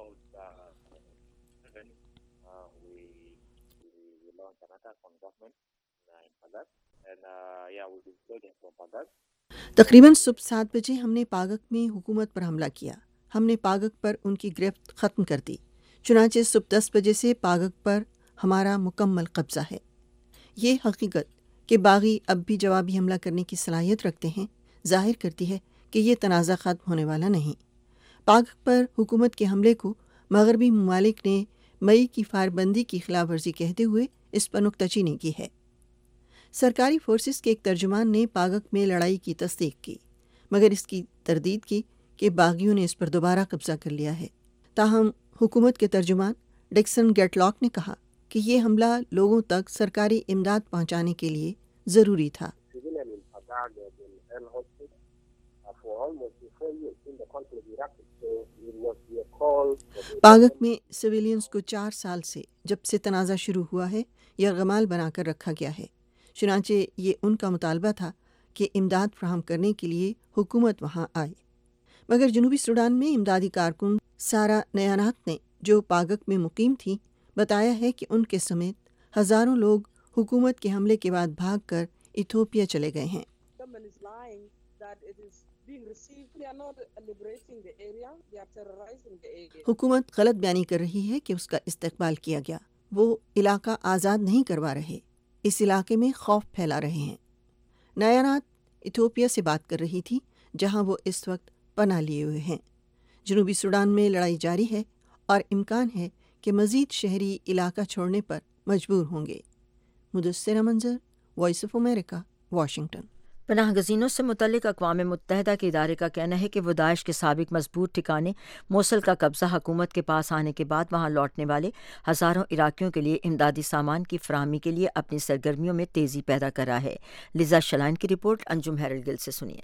तकरीबन सुबह 7 बजे हमने पागक में हुकूमत पर हमला किया। हमने पागक पर उनकी गिरफ्त ख़त्म कर दी। चुनांचे सुबह 10 बजे से पागक पर हमारा मुकम्मल कब्ज़ा है। ये हकीकत कि बागी अब भी जवाबी हमला करने की सलाहियत रखते हैं ज़ाहिर करती है कि ये तनाज़ा ख़त्म होने वाला नहीं। पागक पर हुकूमत के हमले को मगरबी ममालिक ने मई की फायरबंदी की खिलाफ वर्जी कहते हुए इस पर नुक्ताचीनी की है। सरकारी फोर्सेस के एक तर्जुमान ने पागक में लड़ाई की तस्दीक की, मगर इसकी तरदीद की कि बागियों ने इस पर दोबारा कब्जा कर लिया है। ताहम हुकूमत के तर्जुमान डिक्सन गेटलॉक ने कहा कि ये हमला लोगों तक सरकारी इमदाद पहुंचाने के लिए ज़रूरी था। पागक में सिविलियंस को 4 साल से जब से तनाज़ा शुरू हुआ है यरगमाल बनाकर रखा गया है। चुनांचे ये उनका मुतालबा था कि इमदाद फराहम करने के लिए हुकूमत वहाँ आए, मगर जनूबी सूडान में इमदादी कारकुन सारा नयानात ने, जो पागक में मुकीम थी, बताया है कि उनके समेत हज़ारों लोग हुकूमत के हमले के बाद भाग कर इथोपिया चले गए हैं। हुकूमत गलत बयानी कर रही है कि उसका इस्तकबाल किया गया। वो इलाका आज़ाद नहीं करवा रहे, इस इलाके में खौफ फैला रहे हैं। नयानात इथोपिया से बात कर रही थी, जहां वो इस वक्त पनाह लिए हुए हैं। जनूबी सूडान में लड़ाई जारी है और इम्कान है कि मज़ीद शहरी इलाका छोड़ने पर मजबूर होंगे। मुदस्सिरा मंजर, वॉइस ऑफ अमेरिका, वाशिंगटन। पनाह गज़ीनों से मुतल्लिक़ अक़वाम मुत्तहिदा के इदारे का कहना है कि वो दाइश के साबिक़ मजबूत ठिकाने मोसल का कब्ज़ा हुकूमत के पास आने के बाद वहाँ लौटने वाले हज़ारों इराकियों के लिए इमदादी सामान की फ़राहमी के लिए अपनी सरगर्मियों में तेज़ी पैदा कर रहा है। लिज़ा शलाइन की रिपोर्ट अंजुम हैरल्ड गिल से सुनिए।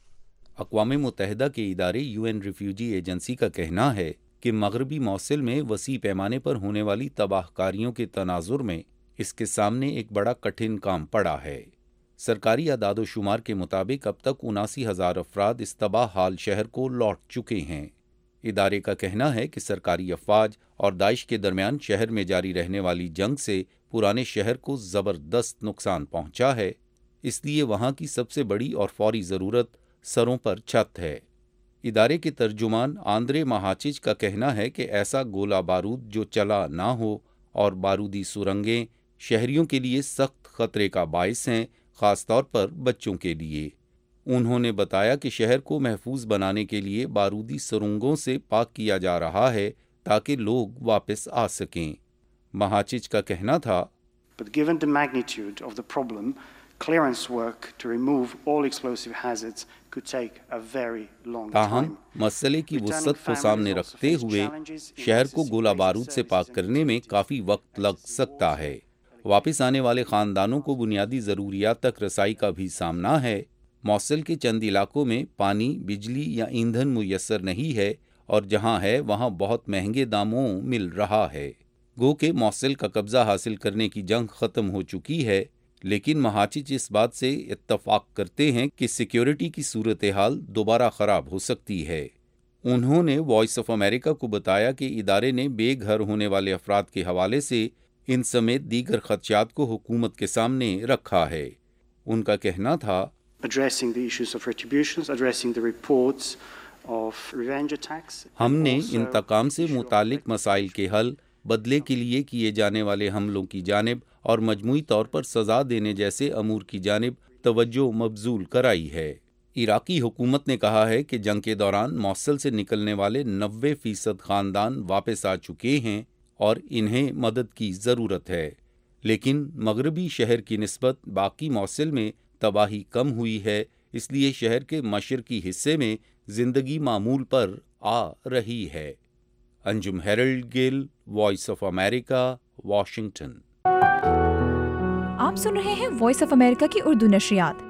अक़वाम मुत्तहिदा के इदारे UN रिफ्यूजी एजेंसी का कहना है कि मगरबी मौसिल में वसी पैमाने पर होने वाली तबाहकारियों के तनाजुर में इसके सामने एक बड़ा कठिन काम पड़ा है। सरकारी अदाद-ओ-शुमार के मुताबिक अब तक 79,000 अफराद इस तबाह हाल शहर को लौट चुके हैं। इदारे का कहना है कि सरकारी अफवाज और दाइश के दरमियान शहर में जारी रहने वाली जंग से पुराने शहर को ज़बरदस्त नुकसान पहुंचा है, इसलिए वहां की सबसे बड़ी और फौरी ज़रूरत सरों पर छत है। इदारे के तर्जुमान आंद्रे महाचिच का कहना है कि ऐसा गोला बारूद जो चला ना हो और बारूदी सुरंगें शहरियों के लिए सख्त खतरे का बाइस हैं, ख़ास तौर पर बच्चों के लिए। उन्होंने बताया कि शहर को महफूज बनाने के लिए बारूदी सुरंगों से पाक किया जा रहा है ताकि लोग वापस आ सकें। महाचिच का कहना था, But given the magnitude of the problem, clearance work to remove all explosive hazards could take a very long time. ताहम मसले की वुसअत को सामने रखते हुए शहर को गोला बारूद से पाक करने में काफ़ी वक्त लग सकता है। वापस आने वाले ख़ानदानों को बुनियादी ज़रूरियात तक रसाई का भी सामना है। मौसल के चंद इलाकों में पानी, बिजली या ईंधन मुयस्सर नहीं है और जहां है वहां बहुत महंगे दामों मिल रहा है। गो के मौसल का कब्ज़ा हासिल करने की जंग ख़त्म हो चुकी है, لیکن مہاچچ اس بات سے اتفاق کرتے ہیں کہ سیکیورٹی کی صورتحال دوبارہ خراب ہو سکتی ہے۔ انہوں نے وائس آف امریکہ کو بتایا کہ ادارے نے بے گھر ہونے والے افراد کے حوالے سے ان سمیت دیگر خدشات کو حکومت کے سامنے رکھا ہے۔ ان کا کہنا تھا ہم نے انتقام سے متعلق مسائل کے حل، بدلے کے لیے کیے جانے والے حملوں کی جانب اور مجموعی طور پر سزا دینے جیسے امور کی جانب توجہ مبذول کرائی ہے۔ عراقی حکومت نے کہا ہے کہ جنگ کے دوران موصل سے نکلنے والے 90% خاندان واپس آ چکے ہیں اور انہیں مدد کی ضرورت ہے، لیکن مغربی شہر کی نسبت باقی موصل میں تباہی کم ہوئی ہے، اس لیے شہر کے مشرقی حصے میں زندگی معمول پر آ رہی ہے۔ Anjum Harold Gill, voice of America, Washington. آپ سن رہے ہیں وائس آف امریکہ کی اردو نشریات۔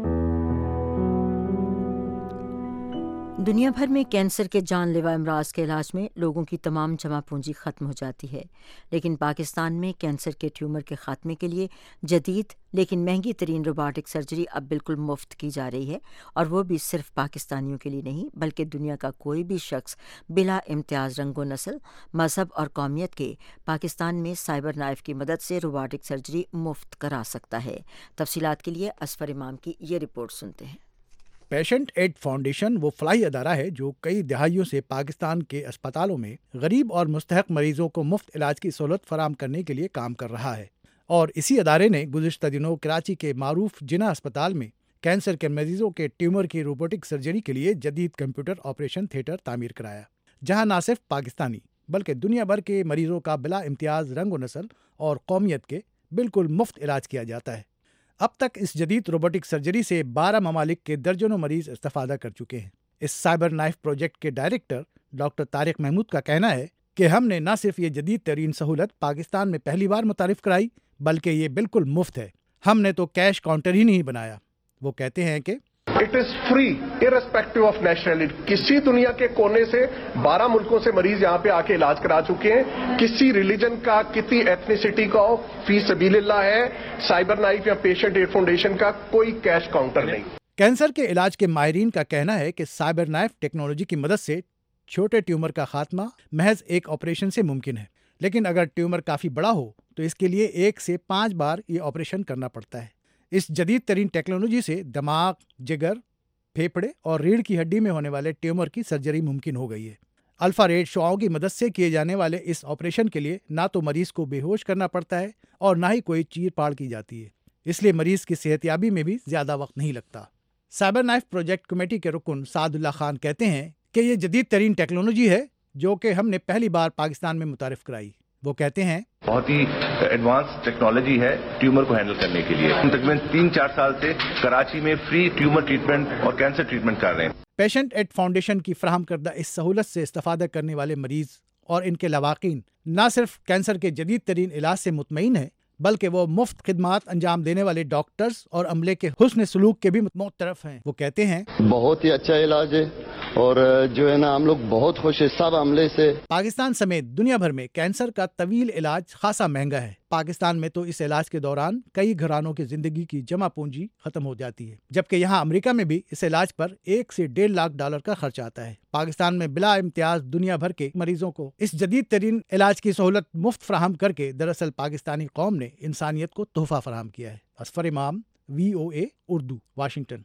دنیا بھر میں کینسر کے جان لیوا امراض کے علاج میں لوگوں کی تمام جمع پونجی ختم ہو جاتی ہے، لیکن پاکستان میں کینسر کے ٹیومر کے خاتمے کے لیے جدید لیکن مہنگی ترین روبوٹک سرجری اب بالکل مفت کی جا رہی ہے، اور وہ بھی صرف پاکستانیوں کے لیے نہیں بلکہ دنیا کا کوئی بھی شخص بلا امتیاز رنگ و نسل، مذہب اور قومیت کے پاکستان میں سائبر نائف کی مدد سے روبوٹک سرجری مفت کرا سکتا ہے۔ تفصیلات کے لیے اسفر امام کی یہ رپورٹ سنتے ہیں۔ پیشنٹ ایڈ فاؤنڈیشن وہ فلاحی ادارہ ہے جو کئی دہائیوں سے پاکستان کے اسپتالوں میں غریب اور مستحق مریضوں کو مفت علاج کی سہولت فراہم کرنے کے لیے کام کر رہا ہے، اور اسی ادارے نے گزشتہ دنوں کراچی کے معروف جناح اسپتال میں کینسر کے مریضوں کے ٹیومر کی روبوٹک سرجری کے لیے جدید کمپیوٹر آپریشن تھیٹر تعمیر کرایا، جہاں نہ صرف پاکستانی بلکہ دنیا بھر کے مریضوں کا بلا امتیاز رنگ و نسل اور قومیت کے بالکل مفت علاج کیا جاتا ہے۔ اب تک اس جدید روبوٹک سرجری سے 12 ممالک کے درجنوں مریض استفادہ کر چکے ہیں۔ اس سائبر نائف پروجیکٹ کے ڈائریکٹر ڈاکٹر طارق محمود کا کہنا ہے کہ ہم نے نہ صرف یہ جدید ترین سہولت پاکستان میں پہلی بار متعارف کرائی بلکہ یہ بالکل مفت ہے، ہم نے تو کیش کاؤنٹر ہی نہیں بنایا۔ وہ کہتے ہیں کہ it is free irrespective of nationality۔ کسی دنیا کے کونے سے 12 ملکوں سے مریض یہاں پہ آ کے علاج کرا چکے ہیں، کسی ریلیجن کا، کسی ایتھنیسٹی کا ہو، فی سبیل اللہ ہے۔ سائبر نائف یا پیشنٹ ایڈ فاؤنڈیشن کا کوئی کیش کاؤنٹر نہیں۔ کینسر کے علاج کے ماہرین کا کہنا ہے کہ سائبر نائف ٹیکنالوجی کی مدد سے چھوٹے ٹیومر کا خاتمہ محض ایک آپریشن سے ممکن ہے، لیکن اگر ٹیومر کافی بڑا ہو تو اس کے لیے 1 سے 5 بار یہ آپریشن کرنا پڑتا ہے۔ اس جدید ترین ٹیکنالوجی سے دماغ، جگر، پھیپھڑے اور ریڑھ کی ہڈی میں ہونے والے ٹیومر کی سرجری ممکن ہو گئی ہے۔ الفا ریڈ شعاؤں کی مدد سے کیے جانے والے اس آپریشن کے لیے نہ تو مریض کو بے ہوش کرنا پڑتا ہے اور نہ ہی کوئی چیر پاڑ کی جاتی ہے، اس لیے مریض کی صحت یابی میں بھی زیادہ وقت نہیں لگتا۔ سائبر نائف پروجیکٹ کمیٹی کے رکن سعد اللہ خان کہتے ہیں کہ یہ جدید ترین ٹیکنالوجی ہے جو کہ ہم نے پہلی بار پاکستان میں متعارف کرائی۔ وہ کہتے ہیں بہت ہی ایڈوانس ٹیکنالوجی ہے ٹیومر کو ہینڈل کرنے کے لیے۔ ہم تقریباً 3-4 سال سے کراچی میں فری ٹیومر ٹریٹمنٹ اور کینسر ٹریٹمنٹ کر رہے ہیں۔ پیشنٹ ایڈ فاؤنڈیشن کی فراہم کردہ اس سہولت سے استفادہ کرنے والے مریض اور ان کے لواحقین نہ صرف کینسر کے جدید ترین علاج سے مطمئن ہیں بلکہ وہ مفت خدمات انجام دینے والے ڈاکٹرز اور عملے کے حسن سلوک کے بھی معترف ہیں۔ وہ کہتے ہیں بہت ہی اچھا علاج ہے اور جو ہے نا ہم لوگ بہت خوش ہیں سب عملے سے۔ پاکستان سمیت دنیا بھر میں کینسر کا طویل علاج خاصا مہنگا ہے۔ پاکستان میں تو اس علاج کے دوران کئی گھرانوں کی زندگی کی جمع پونجی ختم ہو جاتی ہے، جبکہ یہاں امریکہ میں بھی اس علاج پر $1 سے $1.5 لاکھ کا خرچ آتا ہے۔ پاکستان میں بلا امتیاز دنیا بھر کے مریضوں کو اس جدید ترین علاج کی سہولت مفت فراہم کر کے دراصل پاکستانی قوم نے انسانیت کو تحفہ فراہم کیا ہے۔ اسفر امام، VOA اردو، واشنگٹن۔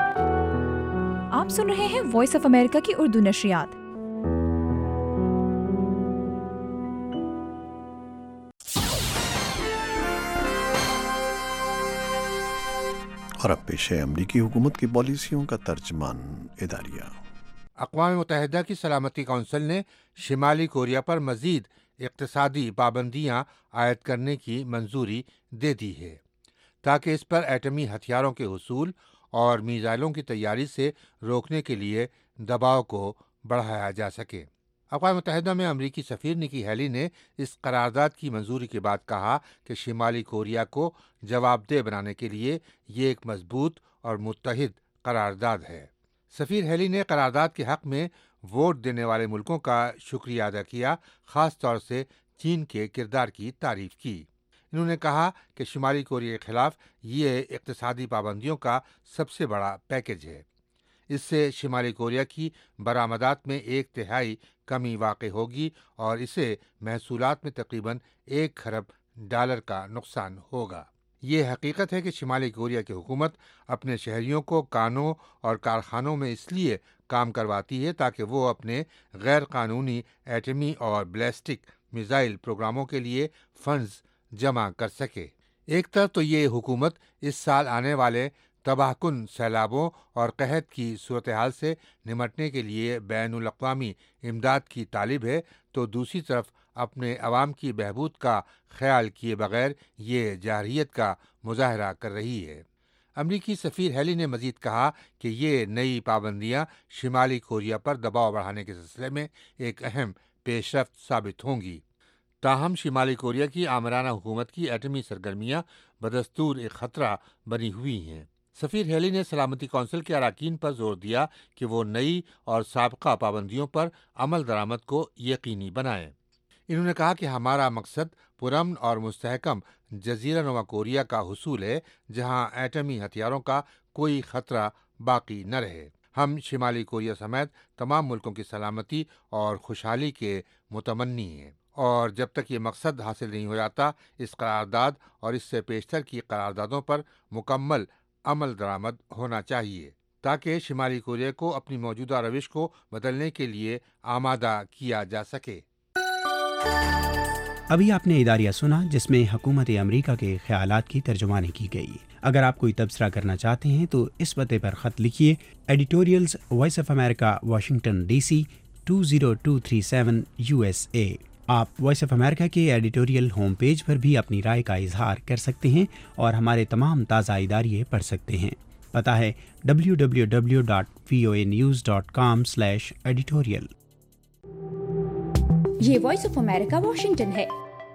آپ سن رہے ہیں وائس آف امریکہ کی اردو نشریات۔ اور اب پیش ہے امریکی حکومت کی پالیسیوں کا ترجمان اداریہ۔ اقوام متحدہ کی سلامتی کونسل نے شمالی کوریا پر مزید اقتصادی پابندیاں عائد کرنے کی منظوری دے دی ہے تاکہ اس پر ایٹمی ہتھیاروں کے حصول اور میزائلوں کی تیاری سے روکنے کے لیے دباؤ کو بڑھایا جا سکے۔ اقوام متحدہ میں امریکی سفیر نکی ہیلی نے اس قرارداد کی منظوری کے بعد کہا کہ شمالی کوریا کو جواب دہ بنانے کے لیے یہ ایک مضبوط اور متحد قرارداد ہے۔ سفیر ہیلی نے قرارداد کے حق میں ووٹ دینے والے ملکوں کا شکریہ ادا کیا، خاص طور سے چین کے کردار کی تعریف کی۔ انہوں نے کہا کہ شمالی کوریا کے خلاف یہ اقتصادی پابندیوں کا سب سے بڑا پیکیج ہے۔ اس سے شمالی کوریا کی برآمدات میں 1/3 کمی واقع ہوگی اور اسے محصولات میں تقریباً $1 کھرب کا نقصان ہوگا۔ یہ حقیقت ہے کہ شمالی کوریا کی حکومت اپنے شہریوں کو کانوں اور کارخانوں میں اس لیے کام کرواتی ہے تاکہ وہ اپنے غیر قانونی ایٹمی اور بیلسٹک میزائل پروگراموں کے لیے فنڈز جمع کر سکے۔ ایک طرف تو یہ حکومت اس سال آنے والے تباہ کن سیلابوں اور قحط کی صورتحال سے نمٹنے کے لیے بین الاقوامی امداد کی طالب ہے، تو دوسری طرف اپنے عوام کی بہبود کا خیال کیے بغیر یہ جارحیت کا مظاہرہ کر رہی ہے۔ امریکی سفیر ہیلی نے مزید کہا کہ یہ نئی پابندیاں شمالی کوریا پر دباؤ بڑھانے کے سلسلے میں ایک اہم پیش رفت ثابت ہوں گی۔ تاہم شمالی کوریا کی آمرانہ حکومت کی ایٹمی سرگرمیاں بدستور ایک خطرہ بنی ہوئی ہیں۔ سفیر ہیلی نے سلامتی کونسل کے اراکین پر زور دیا کہ وہ نئی اور سابقہ پابندیوں پر عمل درآمد کو یقینی بنائیں۔ انہوں نے کہا کہ ہمارا مقصد پرامن اور مستحکم جزیرہ نما کوریا کا حصول ہے، جہاں ایٹمی ہتھیاروں کا کوئی خطرہ باقی نہ رہے۔ ہم شمالی کوریا سمیت تمام ملکوں کی سلامتی اور خوشحالی کے متمنی ہیں، اور جب تک یہ مقصد حاصل نہیں ہو جاتا، اس قرارداد اور اس سے پیشتر کی قراردادوں پر مکمل عمل درآمد ہونا چاہیے تاکہ شمالی کوریا کو اپنی موجودہ روش کو بدلنے کے لیے آمادہ کیا جا سکے۔ ابھی آپ نے اداریہ سنا جس میں حکومت امریکہ کے خیالات کی ترجمانی کی گئی۔ اگر آپ کوئی تبصرہ کرنا چاہتے ہیں تو اس پتے پر خط لکھیے، editorials voice of America, Washington D C 20237 USA۔ آپ وائس آف امریکہ کے ایڈیٹوریل ہوم پیج پر بھی اپنی رائے کا اظہار کر سکتے ہیں اور ہمارے تمام تازہ اداریے پڑھ سکتے ہیں۔ پتہ ہے www.voanews.com/editorial۔ یہ وائس آف امریکہ واشنگٹن ہے۔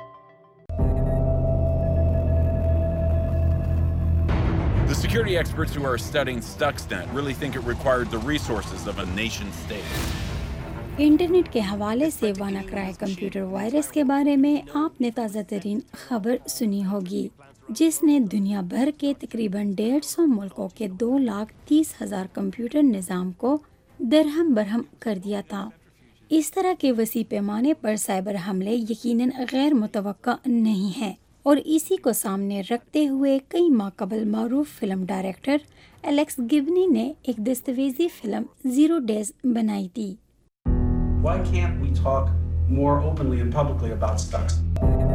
The security experts who are studying Stuxnet really think it required the resources of a nation state. Internet کے حوالے سے وانا کرائے کمپیوٹر وائرس کے بارے میں آپ نے تازہ ترین خبر سنی ہوگی، جس نے دنیا بھر کے تقریباً 150 ملکوں کے 230,000 کمپیوٹر نظام کو درہم برہم کر دیا تھا۔ اس طرح کے وسیع پیمانے پر سائبر حملے یقیناً غیر متوقع نہیں ہیں، اور اسی کو سامنے رکھتے ہوئے کئی ماہ قبل معروف فلم ڈائریکٹر الیکس گبنی نے ایک دستاویزی فلم 0 Days بنائی تھی۔ Why can't we talk more openly and publicly about Stuxnet?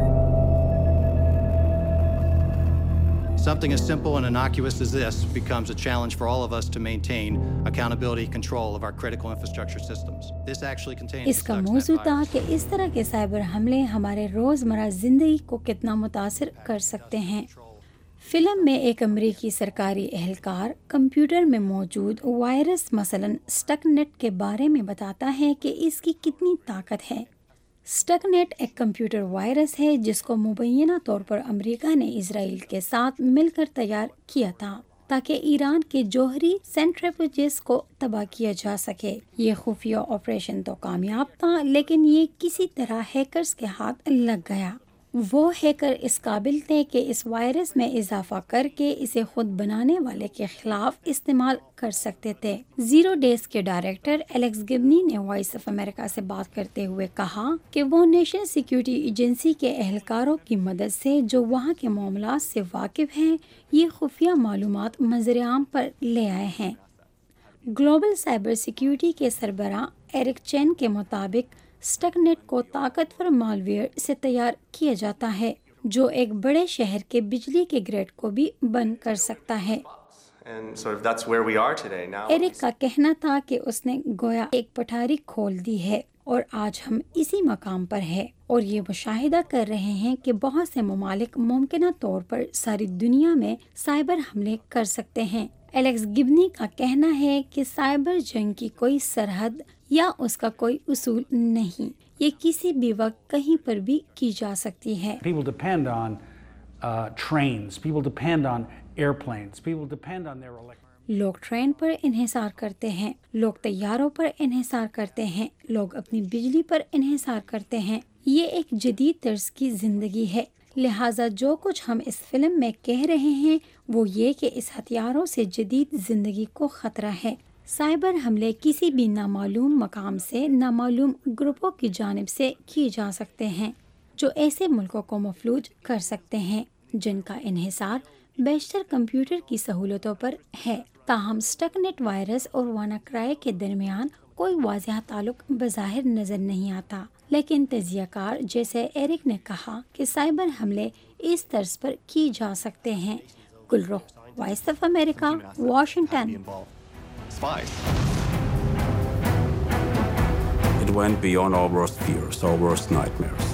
Something as simple and innocuous as this becomes a challenge for all of us to maintain accountability and control of our critical infrastructure systems. This actually contains اس کا موضوع تھا کہ اس طرح کے cyber حملے ہمارے روزمرہ زندگی کو کتنا متاثر کر سکتے ہیں۔ فلم میں ایک امریکی سرکاری اہلکار کمپیوٹر میں موجود وائرس مثلاً سٹک نیٹ کے بارے میں بتاتا ہے کہ اس کی کتنی طاقت ہے۔ سٹک نیٹ ایک کمپیوٹر وائرس ہے جس کو مبینہ طور پر امریکہ نے اسرائیل کے ساتھ مل کر تیار کیا تھا تاکہ ایران کے جوہری سینٹریفیوجز کو تباہ کیا جا سکے۔ یہ خفیہ آپریشن تو کامیاب تھا، لیکن یہ کسی طرح ہیکرز کے ہاتھ لگ گیا۔ وہ ہیکر اس قابل تھے کہ اس وائرس میں اضافہ کر کے اسے خود بنانے والے کے خلاف استعمال کر سکتے تھے۔ 0 Days کے ڈائریکٹر الیکس گبنی نے وائس آف امریکہ سے بات کرتے ہوئے کہا کہ وہ نیشنل سیکیورٹی ایجنسی کے اہلکاروں کی مدد سے جو وہاں کے معاملات سے واقف ہیں، یہ خفیہ معلومات منظر عام پر لے آئے ہیں۔ گلوبل سائبر سیکیورٹی کے سربراہ ایرک چین کے مطابق سٹک نیٹ کو طاقتور مالویئر سے تیار کیا جاتا ہے جو ایک بڑے شہر کے بجلی کے گریڈ کو بھی بند کر سکتا ہے۔ ایرک کا کہنا تھا کہ اس نے گویا ایک پٹھاری کھول دی ہے اور آج ہم اسی مقام پر ہیں اور یہ مشاہدہ کر رہے ہیں کہ بہت سے ممالک ممکنہ طور پر ساری دنیا میں سائبر حملے کر سکتے ہیں۔ الیکس گبنی کا کہنا ہے کہ سائبر جنگ کی کوئی سرحد یا اس کا کوئی اصول نہیں، یہ کسی بھی وقت کہیں پر بھی کی جا سکتی ہے۔ People depend on trains, people depend on airplanes, people depend on their electricity. لوگ ٹرین پر انحصار کرتے ہیں، لوگ طیاروں پر انحصار کرتے ہیں، لوگ اپنی بجلی پر انحصار کرتے ہیں۔ یہ ایک جدید طرز کی زندگی ہے، لہٰذا جو کچھ ہم اس فلم میں کہہ رہے ہیں وہ یہ کہ اس ہتھیاروں سے جدید زندگی کو خطرہ ہے۔ سائبر حملے کسی بھی نامعلوم مقام سے نامعلوم گروپوں کی جانب سے کیے جا سکتے ہیں جو ایسے ملکوں کو مفلوج کر سکتے ہیں جن کا انحصار بیشتر کمپیوٹر کی سہولتوں پر ہے۔ تاہم اسٹک نیٹ وائرس اور وانا کرائے کے درمیان کوئی واضح تعلق بظاہر نظر نہیں آتا، لیکن تجزیہ کار جیسے ایرک نے کہا کہ سائبر حملے اس طرز پر کی جا سکتے ہیں۔ Gulrukh, voice of America, Washington. It went beyond our worst fears, our worst nightmares.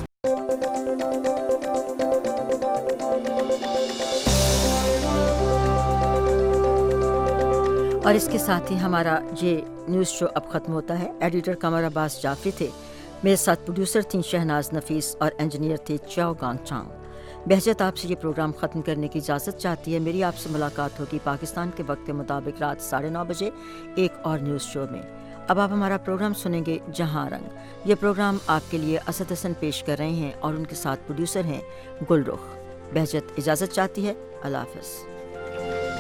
اور اس کے ساتھ ہی ہمارا یہ نیوز شو اب ختم ہوتا ہے۔ ایڈیٹر قمر عباس جعفری تھے، میرے ساتھ پروڈیوسر تھیں شہناز نفیس اور انجینئر تھے چاو گانگ چانگ۔ بہجت آپ سے یہ پروگرام ختم کرنے کی اجازت چاہتی ہے۔ میری آپ سے ملاقات ہوگی پاکستان کے وقت کے مطابق رات 9:30 بجے ایک اور نیوز شو میں۔ اب آپ ہمارا پروگرام سنیں گے جہاں رنگ۔ یہ پروگرام آپ کے لیے اسد حسن پیش کر رہے ہیں اور ان کے ساتھ پروڈیوسر ہیں گلرخ۔ بہجت اجازت چاہتی ہے۔ اللہ حافظ۔